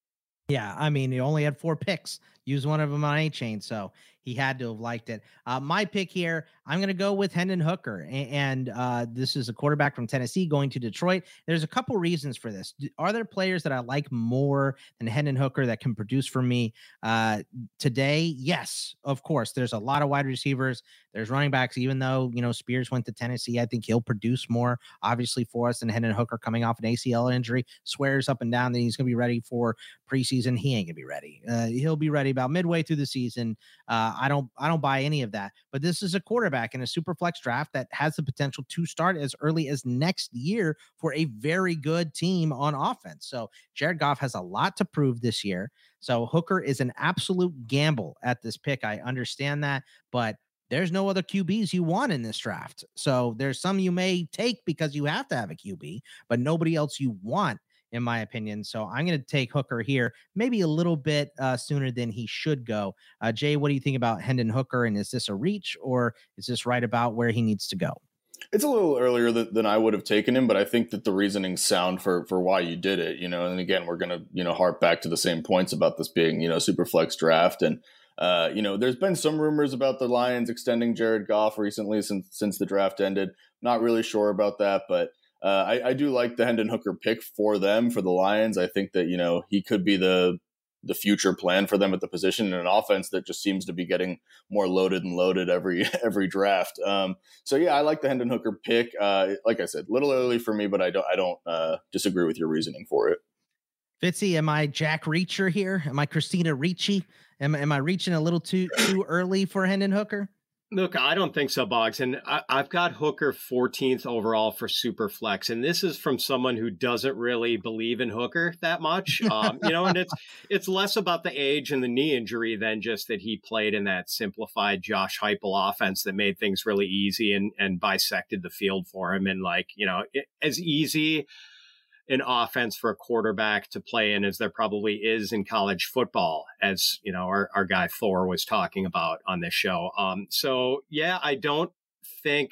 Yeah, I mean, he only had four picks. Use one of them on A-Chain, so he had to have liked it. Uh, my pick here, I'm going to go with Hendon Hooker, and, and uh, this is a quarterback from Tennessee going to Detroit. There's a couple reasons for this. Are there players that I like more than Hendon Hooker that can produce for me uh, today? Yes, of course. There's a lot of wide receivers. There's running backs. Even though, you know, Spears went to Tennessee, I think he'll produce more, obviously, for us than Hendon Hooker coming off an A C L injury. Swears up and down that he's going to be ready for preseason. He ain't going to be ready. Uh, he'll be ready about midway through the season. Uh, I don't I don't buy any of that. But this is a quarterback in a super flex draft that has the potential to start as early as next year for a very good team on offense. So Jared Goff has a lot to prove this year. So Hooker is an absolute gamble at this pick. I understand that, but there's no other Q Bs you want in this draft. So there's some you may take because you have to have a Q B, but nobody else you want, in my opinion. So I'm going to take Hooker here, maybe a little bit uh, sooner than he should go. Uh, Jay, what do you think about Hendon Hooker? And is this a reach, or is this right about where he needs to go? It's a little earlier than, than I would have taken him, but I think that the reasoning's sound for for why you did it. You know, and again, we're going to, you know, harp back to the same points about this being, you know, super flex draft. And, uh, you know, there's been some rumors about the Lions extending Jared Goff recently since since the draft ended. Not really sure about that, but Uh, I, I do like the Hendon Hooker pick for them, for the Lions. I think that, you know, he could be the the future plan for them at the position in an offense that just seems to be getting more loaded and loaded every every draft. Um, so yeah, I like the Hendon Hooker pick. Uh, like I said, a little early for me, but I don't I don't uh, disagree with your reasoning for it. Fitzy, am I Jack Reacher here? Am I Christina Ricci? Am am I reaching a little too too early for Hendon Hooker? Look, I don't think so, Boggs. And I, I've got Hooker fourteenth overall for Superflex. And this is from someone who doesn't really believe in Hooker that much. Um, you know, and it's it's less about the age and the knee injury than just that he played in that simplified Josh Heupel offense that made things really easy and, and bisected the field for him. And like, you know, it, as easy an offense for a quarterback to play in as there probably is in college football, as you know, our, our guy Thor was talking about on this show. Um, so yeah, I don't think,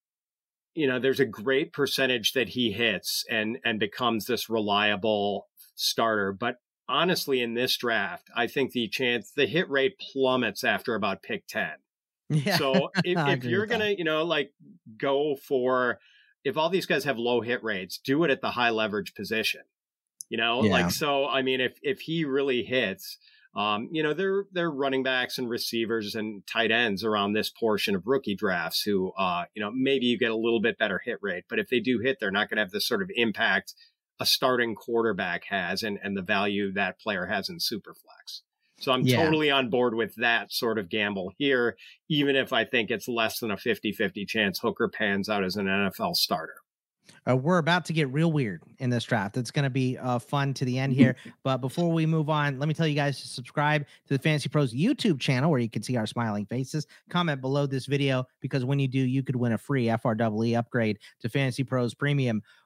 you know, there's a great percentage that he hits and, and becomes this reliable starter. But honestly, in this draft, I think the chance, the hit rate plummets after about pick ten. Yeah. So if, if you're going to, you know, like go for, if all these guys have low hit rates, do it at the high leverage position, you know, yeah. like, so, I mean, if, if he really hits, um, you know, they're, they're running backs and receivers and tight ends around this portion of rookie drafts who, uh, you know, maybe you get a little bit better hit rate, but if they do hit, they're not going to have the sort of impact a starting quarterback has and, and the value that player has in Superflex. So I'm yeah. totally on board with that sort of gamble here, even if I think it's less than a fifty-fifty chance Hooker pans out as an N F L starter. Uh, we're about to get real weird in this draft. It's going to be uh, fun to the end here. But before we move on, let me tell you guys to subscribe to the Fantasy Pros YouTube channel where you can see our smiling faces. Comment below this video because when you do, you could win a free F R E E upgrade to Fantasy Pros Premium.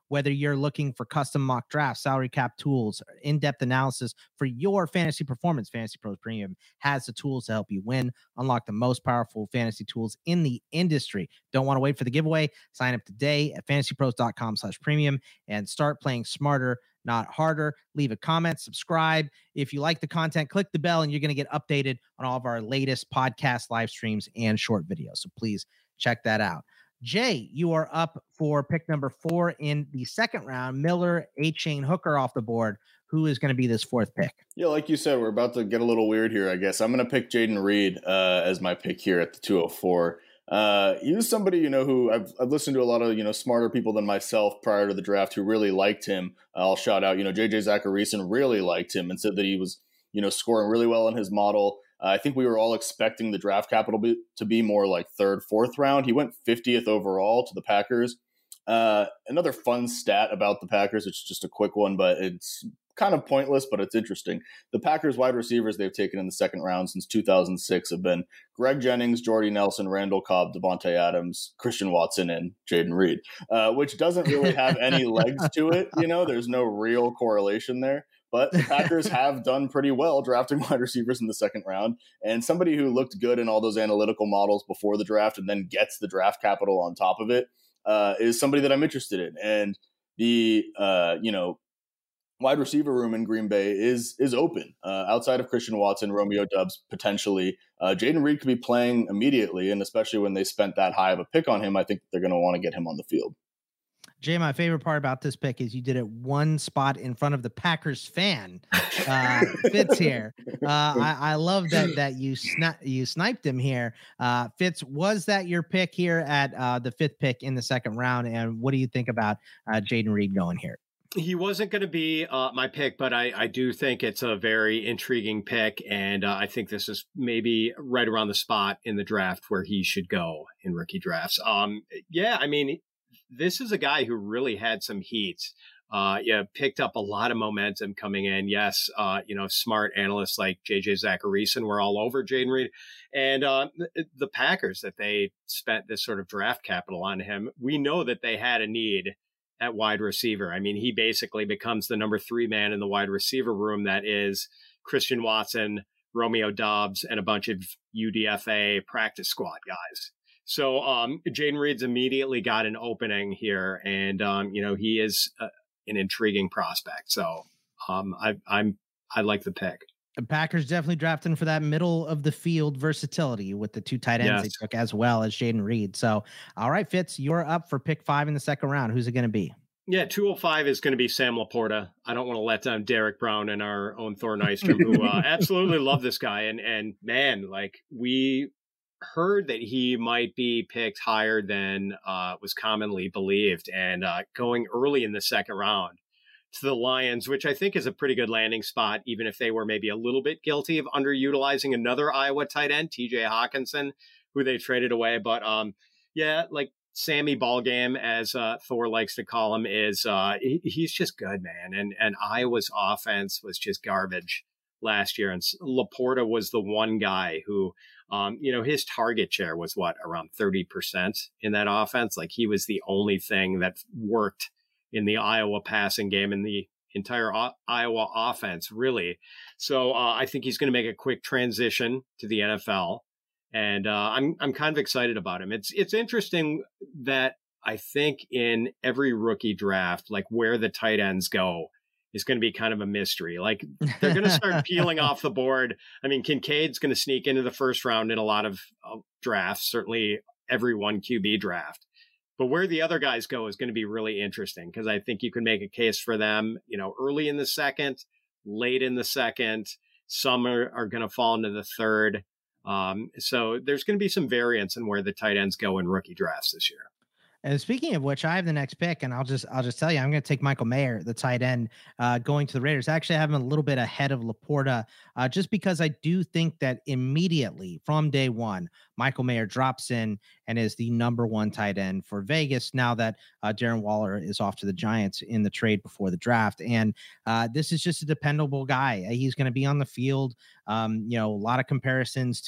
whether you're looking for custom mock drafts, salary cap tools, in-depth analysis for your fantasy performance, Fantasy Pros Premium has the tools to help you win. Unlock the most powerful fantasy tools in the industry. Don't want to wait for the giveaway? Sign up today at fantasypros.com slash premium and start playing smarter, not harder. Leave a comment, subscribe. If you like the content, click the bell and you're going to get updated on all of our latest podcast live streams and short videos. So please check that out. Jay, you are up for pick number four in the second round. Miller, A-Chain Hooker off the board. Who is going to be this fourth pick? Yeah, like you said, we're about to get a little weird here, I guess. I'm going to pick Jayden Reed uh, as my pick here at the two oh four. Uh, he was somebody, you know, who I've, I've listened to a lot of, you know, smarter people than myself prior to the draft who really liked him. I'll shout out, you know, J J Zacharyson really liked him and said that he was, you know, scoring really well in his model. Uh, I think we were all expecting the draft capital be, to be more like third, fourth round. He went fiftieth overall to the Packers. Uh, another fun stat about the Packers, it's just a quick one, but it's kind of pointless, but it's interesting. The Packers wide receivers they've taken in the second round since two thousand six have been Greg Jennings, Jordy Nelson, Randall Cobb, Devontae Adams, Christian Watson, and Jayden Reed, uh, which doesn't really have any legs to it. You know, there's no real correlation there. But the Packers have done pretty well drafting wide receivers in the second round. And somebody who looked good in all those analytical models before the draft and then gets the draft capital on top of it uh, is somebody that I'm interested in. And the, uh, you know, wide receiver room in Green Bay is is open. Uh, outside of Christian Watson, Romeo Doubs, potentially. Uh, Jayden Reed could be playing immediately, and especially when they spent that high of a pick on him, I think they're going to want to get him on the field. Jay, my favorite part about this pick is you did it one spot in front of the Packers fan. Uh, Fitz here. Uh, I, I love that that you sni- you sniped him here. Uh, Fitz, was that your pick here at uh, the fifth pick in the second round? And what do you think about uh, Jayden Reed going here? He wasn't going to be uh, my pick, but I, I do think it's a very intriguing pick. And uh, I think this is maybe right around the spot in the draft where he should go in rookie drafts. Um, yeah, I mean, this is a guy who really had some heat. Uh, yeah, picked up a lot of momentum coming in. Yes, uh, you know, smart analysts like J J Zacharyson were all over Jayden Reed. And uh, the, the Packers, that they spent this sort of draft capital on him, we know that they had a need at wide receiver. I mean, he basically becomes the number three man in the wide receiver room that is Christian Watson, Romeo Doubs, and a bunch of U D F A practice squad guys. So um, Jayden Reed's immediately got an opening here, and um, you know, he is uh, an intriguing prospect. So um, I, I'm I like the pick. The Packers definitely drafting for that middle of the field versatility with the two tight ends yes. they took, as well as Jayden Reed. So, all right, Fitz, you're up for pick five in the second round. Who's it going to be? Yeah, two oh five is going to be Sam Laporta. I don't want to let down Derek Brown and our own Thor Nystrom, who uh, absolutely love this guy. And and man, like we heard that he might be picked higher than uh, was commonly believed, and uh, going early in the second round to the Lions, which I think is a pretty good landing spot, even if they were maybe a little bit guilty of underutilizing another Iowa tight end, T J Hawkinson, who they traded away. But um, yeah, like Sammy Ballgame, as uh, Thor likes to call him, is uh, he, he's just good, man. And and Iowa's offense was just garbage last year, and Laporta was the one guy who, um, you know, his target share was what, around thirty percent in that offense. Like he was the only thing that worked in the Iowa passing game and the entire o- Iowa offense, really. So uh, I think he's going to make a quick transition to the N F L, and uh, I'm I'm kind of excited about him. It's it's interesting that I think in every rookie draft, like where the tight ends go is going to be kind of a mystery. Like they're going to start peeling off the board. I mean, Kincaid's going to sneak into the first round in a lot of uh, drafts, certainly every one Q B draft. But where the other guys go is going to be really interesting, because I think you can make a case for them, you know, early in the second, late in the second. Some are, are going to fall into the third. Um, so there's going to be some variance in where the tight ends go in rookie drafts this year. And speaking of which, I have the next pick, and I'll just I'll just tell you, I'm going to take Michael Mayer, the tight end, uh, going to the Raiders. Actually, I have him a little bit ahead of Laporta, uh, just because I do think that immediately from day one, Michael Mayer drops in and is the number one tight end for Vegas now that uh, Darren Waller is off to the Giants in the trade before the draft. And uh, this is just a dependable guy. He's going to be on the field. Um, you know, a lot of comparisons to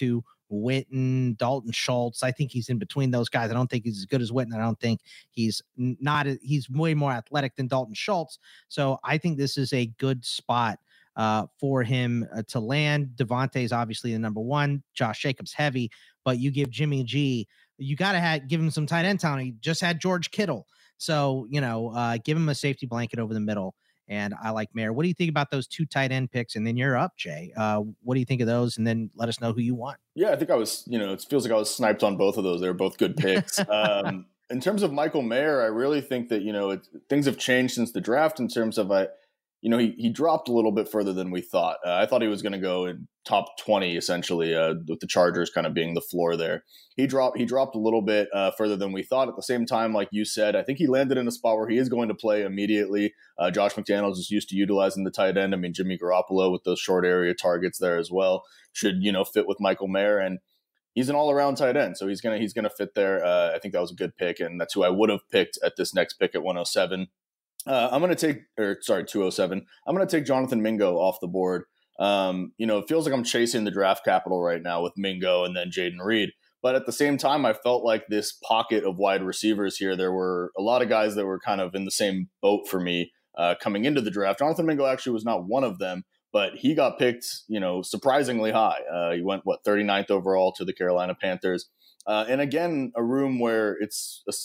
Witten, Dalton Schultz. I think he's in between those guys. I don't think he's as good as Witten. I don't think he's not, he's way more athletic than Dalton Schultz. So I think this is a good spot uh, for him uh, to land. Devontae is obviously the number one. Josh Jacobs heavy, but you give Jimmy G, you got to have give him some tight end talent. He just had George Kittle. So, you know, uh, give him a safety blanket over the middle. And I like Mayer. What do you think about those two tight end picks? And then you're up, Jay. Uh, what do you think of those? And then let us know who you want. Yeah, I think I was, you know, it feels like I was sniped on both of those. They were both good picks. um, in terms of Michael Mayer, I really think that, you know, it, things have changed since the draft in terms of, I, you know, he, he dropped a little bit further than we thought. Uh, I thought he was going to go in top twenty, essentially, uh, with the Chargers kind of being the floor there. He dropped he dropped a little bit uh, further than we thought. At the same time, like you said, I think he landed in a spot where he is going to play immediately. Uh, Josh McDaniels is used to utilizing the tight end. I mean, Jimmy Garoppolo with those short area targets there as well should, you know, fit with Michael Mayer. And he's an all-around tight end, so he's gonna he's gonna fit there. Uh, I think that was a good pick, and that's who I would have picked at this next pick at one oh seven. Uh, I'm going to take, or sorry, two oh seven. I'm going to take Jonathan Mingo off the board. Um, you know, it feels like I'm chasing the draft capital right now with Mingo and then Jaden Reed. But at the same time, I felt like this pocket of wide receivers here, there were a lot of guys that were kind of in the same boat for me uh, coming into the draft. Jonathan Mingo actually was not one of them, but he got picked, you know, surprisingly high. Uh, he went, what, thirty-ninth overall to the Carolina Panthers. Uh, and again, a room where it's a,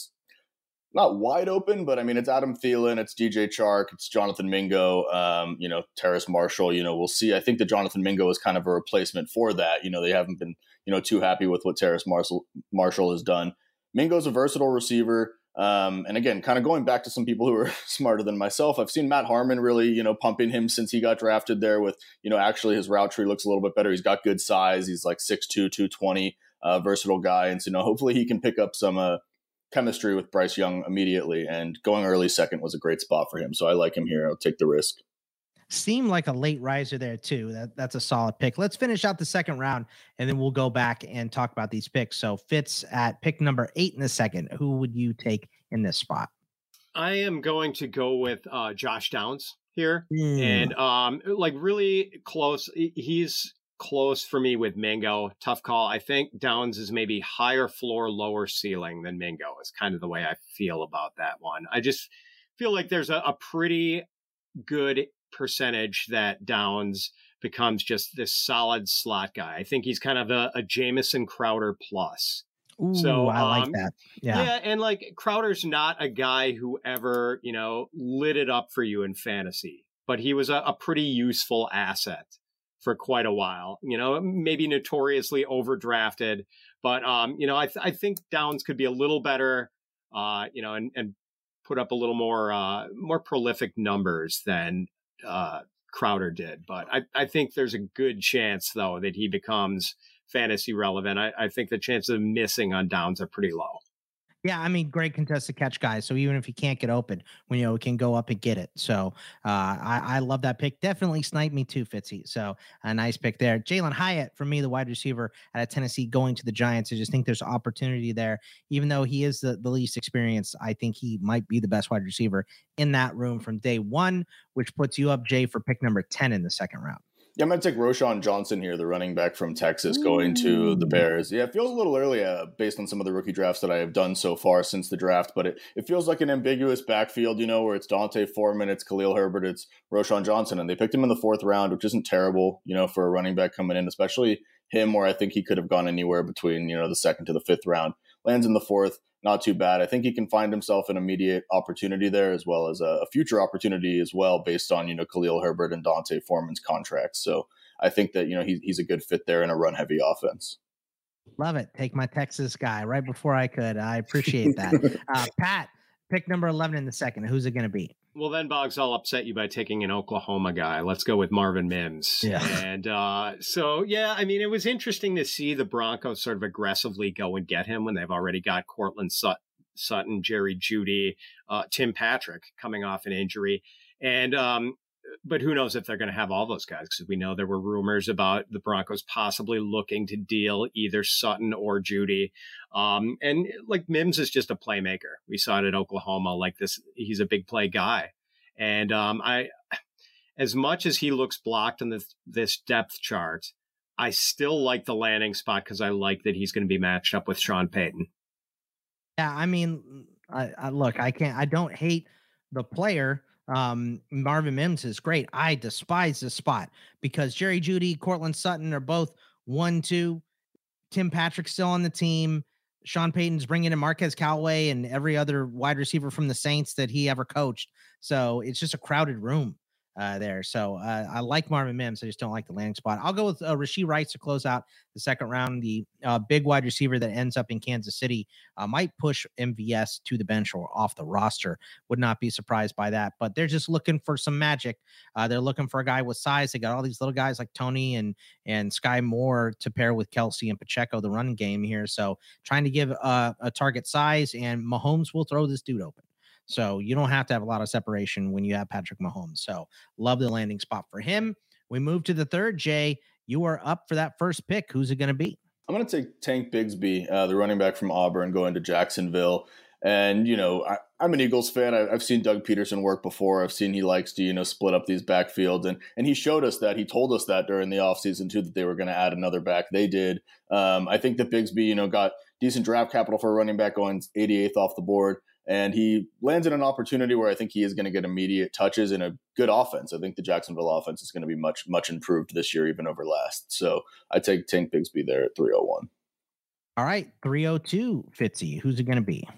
not wide open, but I mean, it's Adam Thielen, it's D J Chark, it's Jonathan Mingo, um, you know, Terrace Marshall, you know, we'll see. I think that Jonathan Mingo is kind of a replacement for that. You know, they haven't been, you know, too happy with what Terrace Marshall, Marshall has done. Mingo's a versatile receiver. Um, and again, kind of going back to some people who are smarter than myself, I've seen Matt Harmon really, you know, pumping him since he got drafted there with, you know, actually his route tree looks a little bit better. He's got good size. He's like six two, two twenty, uh, versatile guy. And so, you know, hopefully he can pick up some, uh, chemistry with Bryce Young immediately, and going early second was a great spot for him. So I like him here. I'll take the risk. Seemed like a late riser there too. That that's a solid pick. Let's finish out the second round and then we'll go back and talk about these picks. So Fitz at pick number eight in the second. Who would you take in this spot? I am going to go with uh, Josh Downs here, mm. and um, like really close. He's close for me with Mingo. Tough call. I think Downs is maybe higher floor, lower ceiling than Mingo is kind of the way I feel about that one. I just feel like there's a, a pretty good percentage that Downs becomes just this solid slot guy. I think he's kind of a, a Jamison Crowder plus. Ooh, so I like um, that. Yeah. Yeah. And like Crowder's not a guy who ever, you know, lit it up for you in fantasy, but he was a, a pretty useful asset for quite a while, you know, maybe notoriously overdrafted, but, um, you know, I, th- I think Downs could be a little better, uh, you know, and, and put up a little more, uh, more prolific numbers than, uh, Crowder did. But I, I think there's a good chance though, that he becomes fantasy relevant. I, I think the chances of missing on Downs are pretty low. Yeah, I mean, great contested catch guys. So even if he can't get open, when you know, we can go up and get it. So uh, I, I love that pick. Definitely sniped me too, Fitzy. So a nice pick there. Jalen Hyatt, for me, the wide receiver out of Tennessee, going to the Giants. I just think there's opportunity there. Even though he is the, the least experienced, I think he might be the best wide receiver in that room from day one, which puts you up, Jay, for pick number ten in the second round. Yeah, I'm going to take Roschon Johnson here, the running back from Texas, going to the Bears. Yeah, it feels a little early uh, based on some of the rookie drafts that I have done so far since the draft, but it, it feels like an ambiguous backfield, you know, where it's Dante Foreman, it's Khalil Herbert, it's Roschon Johnson, and they picked him in the fourth round, which isn't terrible, you know, for a running back coming in, especially him, where I think he could have gone anywhere between, you know, the second to the fifth round. Lands in the fourth, not too bad. I think he can find himself an immediate opportunity there, as well as a, a future opportunity as well, based on, you know, Khalil Herbert and Dante Foreman's contracts. So I think that, you know, he, he's a good fit there in a run-heavy offense. Love it. Take my Texas guy right before I could. I appreciate that. uh, Pat, pick number eleven in the second. Who's it going to be? Well, then, Boggs, I'll upset you by taking an Oklahoma guy. Let's go with Marvin Mims. Yeah. And uh, so, yeah, I mean, it was interesting to see the Broncos sort of aggressively go and get him when they've already got Cortland Sut- Sutton, Jerry Jeudy, uh, Tim Patrick coming off an injury. And, um, but who knows if they're going to have all those guys, because we know there were rumors about the Broncos possibly looking to deal either Sutton or Jeudy. Um, and like Mims is just a playmaker. We saw it at Oklahoma, like this, he's a big play guy. And um, I, as much as he looks blocked in this, this depth chart, I still like the landing spot because I like that he's going to be matched up with Sean Payton. Yeah, I mean, I, I look, I can't, I don't hate the player. Um, Marvin Mims is great. I despise this spot because Jerry Jeudy, Cortland Sutton are both one, two. Tim Patrick's still on the team. Sean Payton's bringing in Marquez Callaway and every other wide receiver from the Saints that he ever coached. So it's just a crowded room uh, there. So uh, I like Marvin Mims. I just don't like the landing spot. I'll go with uh, Rashee Rice to close out the second round. The uh, big wide receiver that ends up in Kansas City uh, might push M V S to the bench or off the roster. Would not be surprised by that. But they're just looking for some magic. Uh, they're looking for a guy with size. They got all these little guys like Tony and and Sky Moore to pair with Kelsey and Pacheco, the running game here. So trying to give uh, a target size, and Mahomes will throw this dude open. So you don't have to have a lot of separation when you have Patrick Mahomes. So love the landing spot for him. We move to the third. Jay, you are up for that first pick. Who's it going to be? I'm going to take Tank Bigsby, uh, the running back from Auburn, going to Jacksonville. And, you know, I, I'm an Eagles fan. I, I've seen Doug Peterson work before. I've seen he likes to, you know, split up these backfields. And and he showed us that. He told us that during the offseason, too, that they were going to add another back. They did. Um, I think that Bigsby, you know, got decent draft capital for a running back, going eighty-eighth off the board. And he lands in an opportunity where I think he is going to get immediate touches in a good offense. I think the Jacksonville offense is going to be much, much improved this year, even over last. So I take Tank Bigsby there at three oh one. All right, three oh two, Fitzy. Who's it going to be?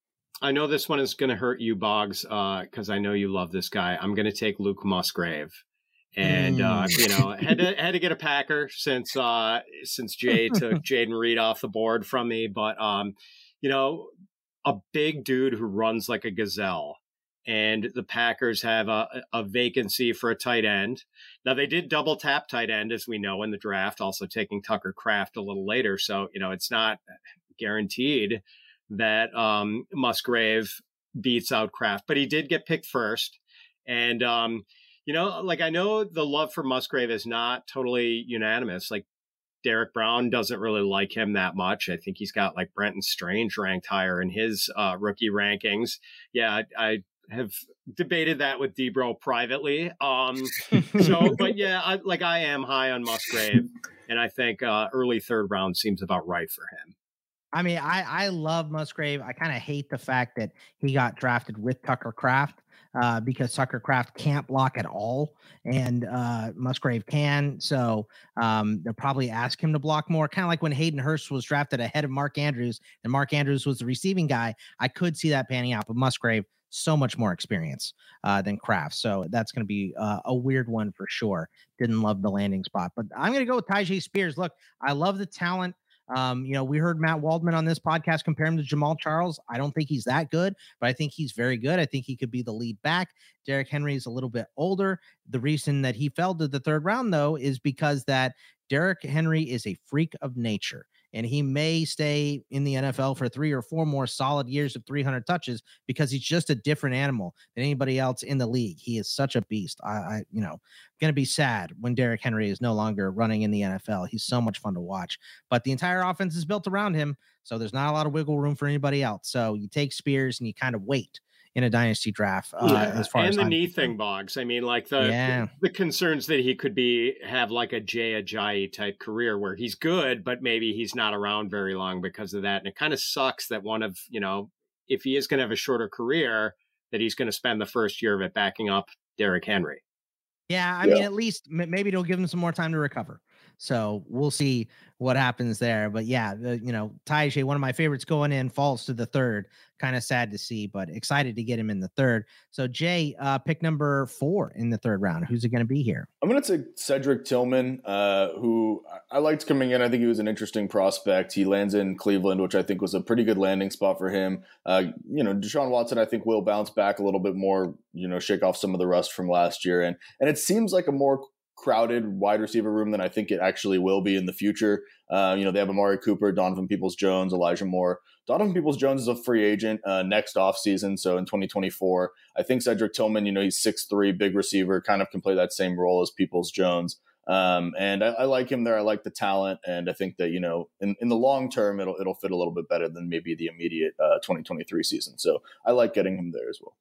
I know this one is going to hurt you, Boggs, because uh, I know you love this guy. I'm going to take Luke Musgrave. And, mm. uh, you know, had to, had to get a Packer since uh, since Jay took Jaden Reed off the board from me. But, um, you know, a big dude who runs like a gazelle, and the Packers have a, a vacancy for a tight end. Now, they did double tap tight end, as we know, in the draft, also taking Tucker Kraft a little later. So, you know, it's not guaranteed that um, Musgrave beats out Kraft, but he did get picked first. And, um, you know, like, I know the love for Musgrave is not totally unanimous. Like, Derek Brown doesn't really like him that much. I think he's got like Brenton Strange ranked higher in his uh, rookie rankings. Yeah, I, I have debated that with Debro privately. Um, so, but yeah, I, like I am high on Musgrave, and I think uh, early third round seems about right for him. I mean, I, I love Musgrave. I kind of hate the fact that he got drafted with Tucker Kraft. Uh, because Tucker Kraft can't block at all, and uh, Musgrave can. So um, they'll probably ask him to block more, kind of like when Hayden Hurst was drafted ahead of Mark Andrews, and Mark Andrews was the receiving guy. I could see that panning out, but Musgrave, so much more experience uh, than Kraft. So that's going to be uh, a weird one for sure. Didn't love the landing spot, but I'm going to go with Tyjae Spears. Look, I love the talent. Um, you know, we heard Matt Waldman on this podcast compare him to Jamal Charles. I don't think he's that good, but I think he's very good. I think he could be the lead back. Derrick Henry is a little bit older. The reason that he fell to the third round, though, is because that Derrick Henry is a freak of nature, and he may stay in the N F L for three or four more solid years of three hundred touches because he's just a different animal than anybody else in the league. He is such a beast. I, I you know, going to be sad when Derrick Henry is no longer running in the N F L. He's so much fun to watch, but the entire offense is built around him, so there's not a lot of wiggle room for anybody else. So you take Spears and you kind of wait in a dynasty draft. Uh, yeah. as far and as the I'm knee concerned. thing, Boggs. I mean, like the, yeah. the the concerns that he could be have like a Jay Ajayi type career where he's good, but maybe he's not around very long because of that. And it kind of sucks that one of, you know, if he is going to have a shorter career, that he's going to spend the first year of it backing up Derrick Henry. Yeah, I Yeah. mean, at least m- maybe it'll give him some more time to recover. So we'll see what happens there. But yeah, the, you know, Tyjae, one of my favorites going in, falls to the third. Kind of sad to see, but excited to get him in the third. So Jay, uh, pick number four in the third round. Who's it going to be here? I'm going to take Cedric Tillman, uh, who I liked coming in. I think he was an interesting prospect. He lands in Cleveland, which I think was a pretty good landing spot for him. Uh, you know, Deshaun Watson, I think, will bounce back a little bit more, you know, shake off some of the rust from last year. And, and it seems like a more crowded wide receiver room than I think it actually will be in the future. Uh, you know, they have Amari Cooper, Donovan Peoples-Jones, Elijah Moore. Donovan Peoples-Jones is a free agent uh, next offseason, so in twenty twenty-four. I think Cedric Tillman, you know, he's six three, big receiver, kind of can play that same role as Peoples-Jones. Um, and I, I like him there. I like the talent, and I think that, you know, in, in the long term, it'll it'll fit a little bit better than maybe the immediate uh, twenty twenty-three season. So I like getting him there as well.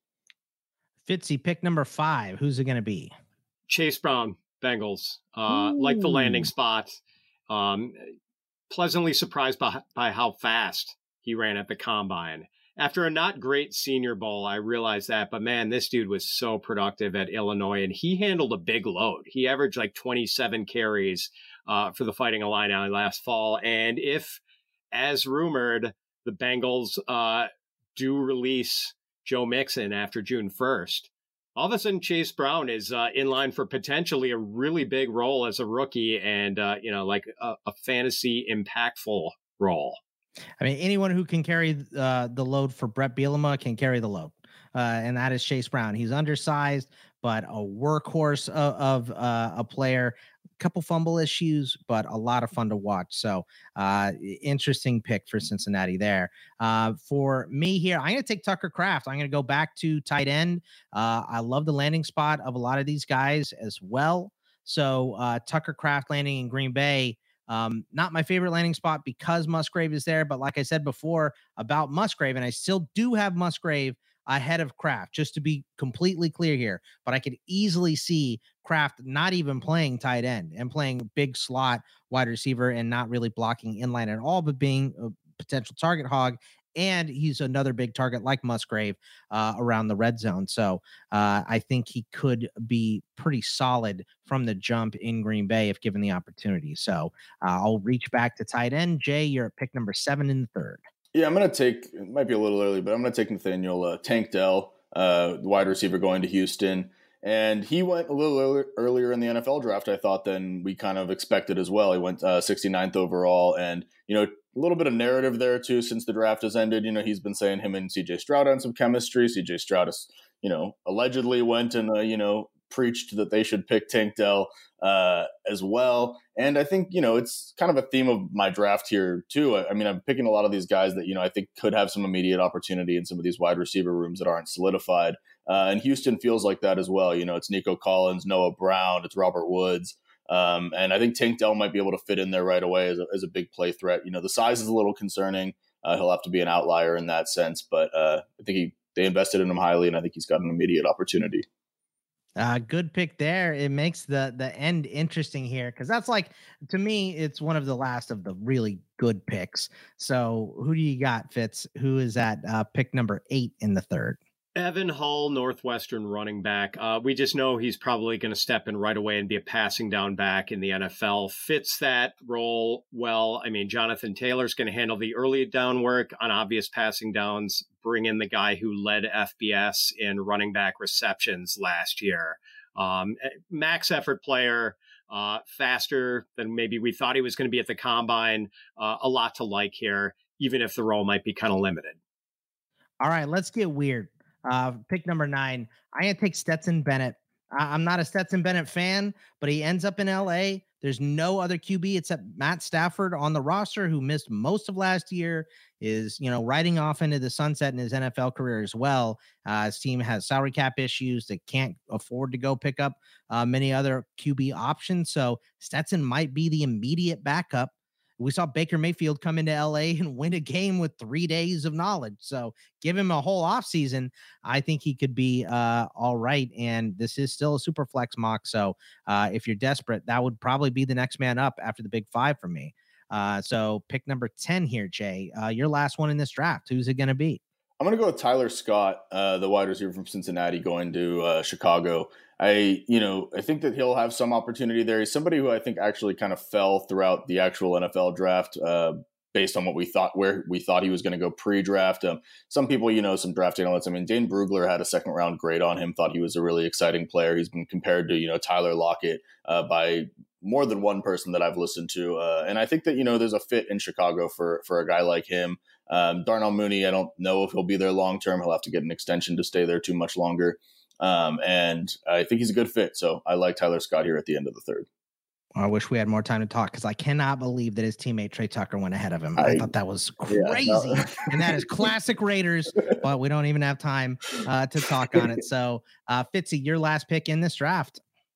Fitzy, pick number five. Who's it going to be? Chase Brown, Bengals, uh, like the landing spot. Um, pleasantly surprised by, by how fast he ran at the combine. After a not great Senior Bowl, I realized that, but man, this dude was so productive at Illinois, and he handled a big load. He averaged like twenty-seven carries uh, for the Fighting Illini last fall. And if, as rumored, the Bengals uh, do release Joe Mixon after June first, all of a sudden Chase Brown is uh, in line for potentially a really big role as a rookie and, uh, you know, like a, a fantasy impactful role. I mean, anyone who can carry uh, the load for Brett Bielema can carry the load. Uh, and that is Chase Brown. He's undersized, but a workhorse of, of uh, a player. Couple fumble issues, but a lot of fun to watch. So uh, interesting pick for Cincinnati there. Uh, for me here, I'm going to take Tucker Kraft. I'm going to go back to tight end. Uh, I love the landing spot of a lot of these guys as well. So uh, Tucker Kraft landing in Green Bay. Um, not my favorite landing spot because Musgrave is there. But like I said before about Musgrave, and I still do have Musgrave ahead of Kraft, just to be completely clear here. But I could easily see Kraft not even playing tight end and playing big slot wide receiver and not really blocking inline at all, but being a potential target hog. And he's another big target like Musgrave uh, around the red zone. So uh, I think he could be pretty solid from the jump in Green Bay if given the opportunity. So uh, I'll reach back to tight end. Jay, you're at pick number seven in the third. Yeah, I'm going to take, it might be a little early, but I'm going to take Nathaniel uh, Tank Dell, uh, the wide receiver going to Houston. And he went a little early, earlier in the N F L draft, I thought, than we kind of expected as well. He went uh, sixty-ninth overall. And, you know, a little bit of narrative there, too, since the draft has ended. You know, he's been saying him and C J Stroud had some chemistry. C J Stroud, has, you know, allegedly went and, uh, you know, preached that they should pick Tank Dell uh, as well. And I think, you know, it's kind of a theme of my draft here, too. I, I mean, I'm picking a lot of these guys that, you know, I think could have some immediate opportunity in some of these wide receiver rooms that aren't solidified. Uh, and Houston feels like that as well. You know, it's Nico Collins, Noah Brown, it's Robert Woods. Um, and I think Tank Dell might be able to fit in there right away as a, as a big play threat. You know, the size is a little concerning. Uh, he'll have to be an outlier in that sense. But uh, I think he they invested in him highly, and I think he's got an immediate opportunity. Uh, good pick there. It makes the the end interesting here because that's like, to me, it's one of the last of the really good picks. So who do you got, Fitz? Who is at uh, pick number eight in the third? Evan Hull, Northwestern running back. Uh, we just know he's probably going to step in right away and be a passing down back in the N F L. Fits that role well. I mean, Jonathan Taylor's going to handle the early down work on obvious passing downs, bring in the guy who led F B S in running back receptions last year. Um, max effort player, uh, faster than maybe we thought he was going to be at the combine. Uh, a lot to like here, even if the role might be kind of limited. All right, let's get weird. Uh, pick number nine. I'm going to take Stetson Bennett. I- I'm not a Stetson Bennett fan, but he ends up in L A. There's no other Q B except Matt Stafford on the roster, who missed most of last year, is, you know, riding off into the sunset in his N F L career as well. Uh, his team has salary cap issues. They can't afford to go pick up uh, many other Q B options. So Stetson might be the immediate backup. We saw Baker Mayfield come into L A and win a game with three days of knowledge. So give him a whole offseason. I think he could be uh, all right. And this is still a super flex mock. So uh, if you're desperate, that would probably be the next man up after the big five for me. Uh, so pick number ten here, Jay. Uh, your last one in this draft. Who's it going to be? I'm going to go with Tyler Scott, uh, the wide receiver from Cincinnati, going to uh, Chicago. I, you know, I think that he'll have some opportunity there. He's somebody who I think actually kind of fell throughout the actual N F L draft uh, based on what we thought, where we thought he was going to go pre-draft. Um, some people, you know, some draft analysts, I mean, Dane Brugler had a second round grade on him, thought he was a really exciting player. He's been compared to, you know, Tyler Lockett uh, by more than one person that I've listened to. Uh, and I think that, you know, there's a fit in Chicago for, for a guy like him. Um, Darnell Mooney, I don't know if he'll be there long-term. He'll have to get an extension to stay there too much longer. Um, and I think he's a good fit. So I like Tyler Scott here at the end of the third. I wish we had more time to talk because I cannot believe that his teammate Trey Tucker went ahead of him. I, I thought that was crazy. Yeah, no. And that is classic Raiders, but we don't even have time uh, to talk on it. So uh, Fitzy, your last pick in this draft.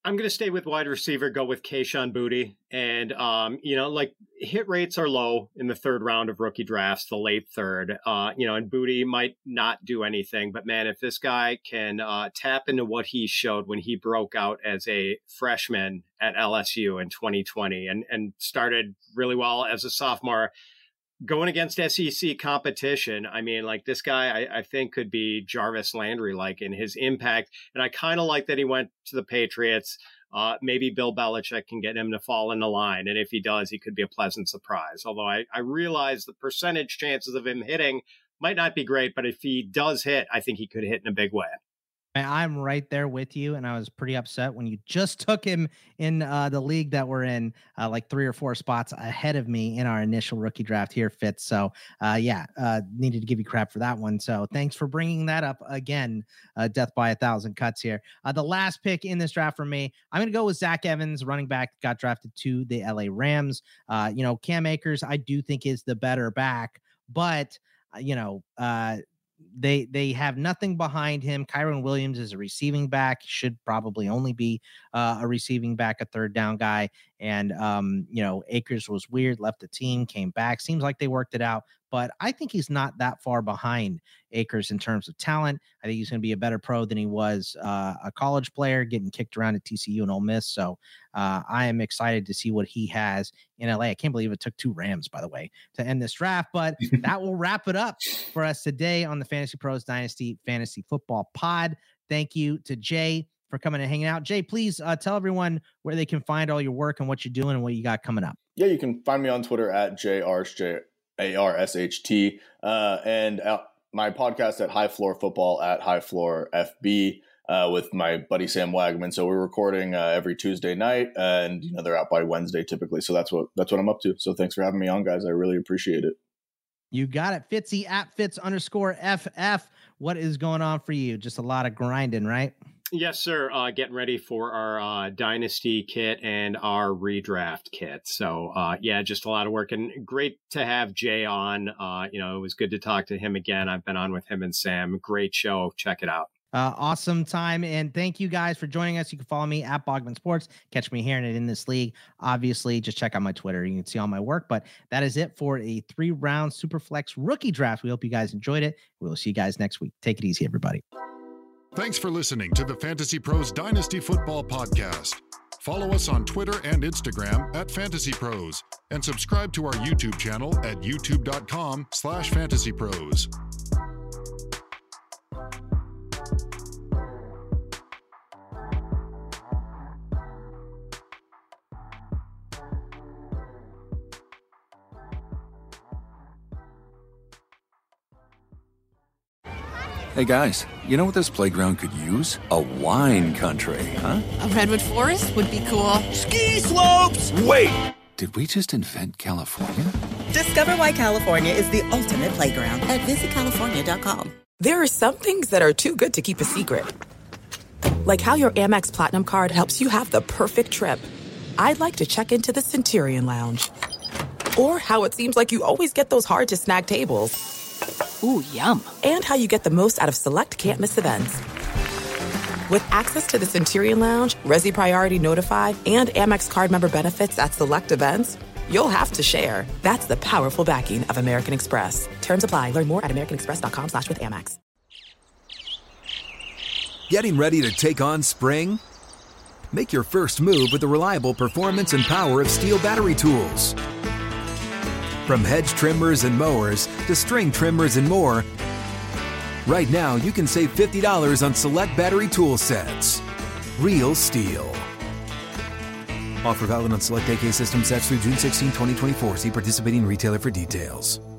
I'm going to stay with wide receiver, go with Kayshon Boutte. And, um, you know, like hit rates are low in the third round of rookie drafts, the late third, uh, you know, and Boutte might not do anything. But, man, if this guy can uh, tap into what he showed when he broke out as a freshman at L S U in twenty twenty and, and started really well as a sophomore, going against S E C competition, I mean, like this guy, I, I think could be Jarvis Landry, like in his impact. And I kind of like that he went to the Patriots. Uh, maybe Bill Belichick can get him to fall in the line. And if he does, he could be a pleasant surprise. Although I, I realize the percentage chances of him hitting might not be great, but if he does hit, I think he could hit in a big way. I'm right there with you, and I was pretty upset when you just took him in uh, the league that we're in, uh, like three or four spots ahead of me in our initial rookie draft here, Fitz. So, uh, yeah, uh, needed to give you crap for that one. So thanks for bringing that up again. Uh, death by a thousand cuts here. Uh, the last pick in this draft for me, I'm going to go with Zach Evans, running back, got drafted to the L A Rams. Uh, you know, Cam Akers, I do think is the better back, but, uh, you know, uh, They they have nothing behind him. Kyron Williams is a receiving back, should probably only be uh, a receiving back, a third down guy. And, um, you know, Akers was weird, left the team, came back. Seems like they worked it out. But I think he's not that far behind Akers in terms of talent. I think he's going to be a better pro than he was uh, a college player, getting kicked around at T C U and Ole Miss. So uh, I am excited to see what he has in L A. I can't believe it took two Rams, by the way, to end this draft. But that will wrap it up for us today on the Fantasy Pros Dynasty Fantasy Football Pod. Thank you to Jay for coming and hanging out. Jay, please uh, tell everyone where they can find all your work and what you're doing and what you got coming up. Yeah, you can find me on Twitter at J R S J A R S H T, uh, and uh, my podcast at High Floor Football at High Floor F B uh, with my buddy Sam Wagman. So we're recording uh, every Tuesday night, and you know they're out by Wednesday typically. So that's what that's what I'm up to. So thanks for having me on, guys. I really appreciate it. You got it, Fitzy at Fitz underscore F F. What is going on for you? Just a lot of grinding, right? Yes, sir. Uh, getting ready for our uh, Dynasty kit and our redraft kit. So, uh, yeah, just a lot of work, and great to have Jay on. Uh, you know, it was good to talk to him again. I've been on with him and Sam. Great show. Check it out. Uh, awesome time. And thank you guys for joining us. You can follow me at Bogman Sports. Catch me here and in this league. Obviously, just check out my Twitter. You can see all my work. But that is it for a three round Superflex rookie draft. We hope you guys enjoyed it. We'll see you guys next week. Take it easy, everybody. Thanks for listening to the Fantasy Pros Dynasty Football Podcast. Follow us on Twitter and Instagram at Fantasy Pros, and subscribe to our YouTube channel at youtube.com slash Fantasy Pros. Hey guys, you know what this playground could use? A wine country, huh? A redwood forest would be cool. Ski slopes! Wait! Did we just invent California? Discover why California is the ultimate playground at visit california dot com. There are some things that are too good to keep a secret. Like how your Amex Platinum card helps you have the perfect trip. I'd like to check into the Centurion Lounge. Or how it seems like you always get those hard-to-snag tables. Ooh, yum. And how you get the most out of select can't-miss events. With access to the Centurion Lounge, Resi Priority Notified, and Amex card member benefits at select events, you'll have to share. That's the powerful backing of American Express. Terms apply. Learn more at americanexpress.com slash with Amex. Getting ready to take on spring? Make your first move with the reliable performance and power of Steel battery tools. From hedge trimmers and mowers to string trimmers and more, right now you can save fifty dollars on select battery tool sets. Real Steel. Offer valid on select A K system sets through June sixteenth, twenty twenty-four. See participating retailer for details.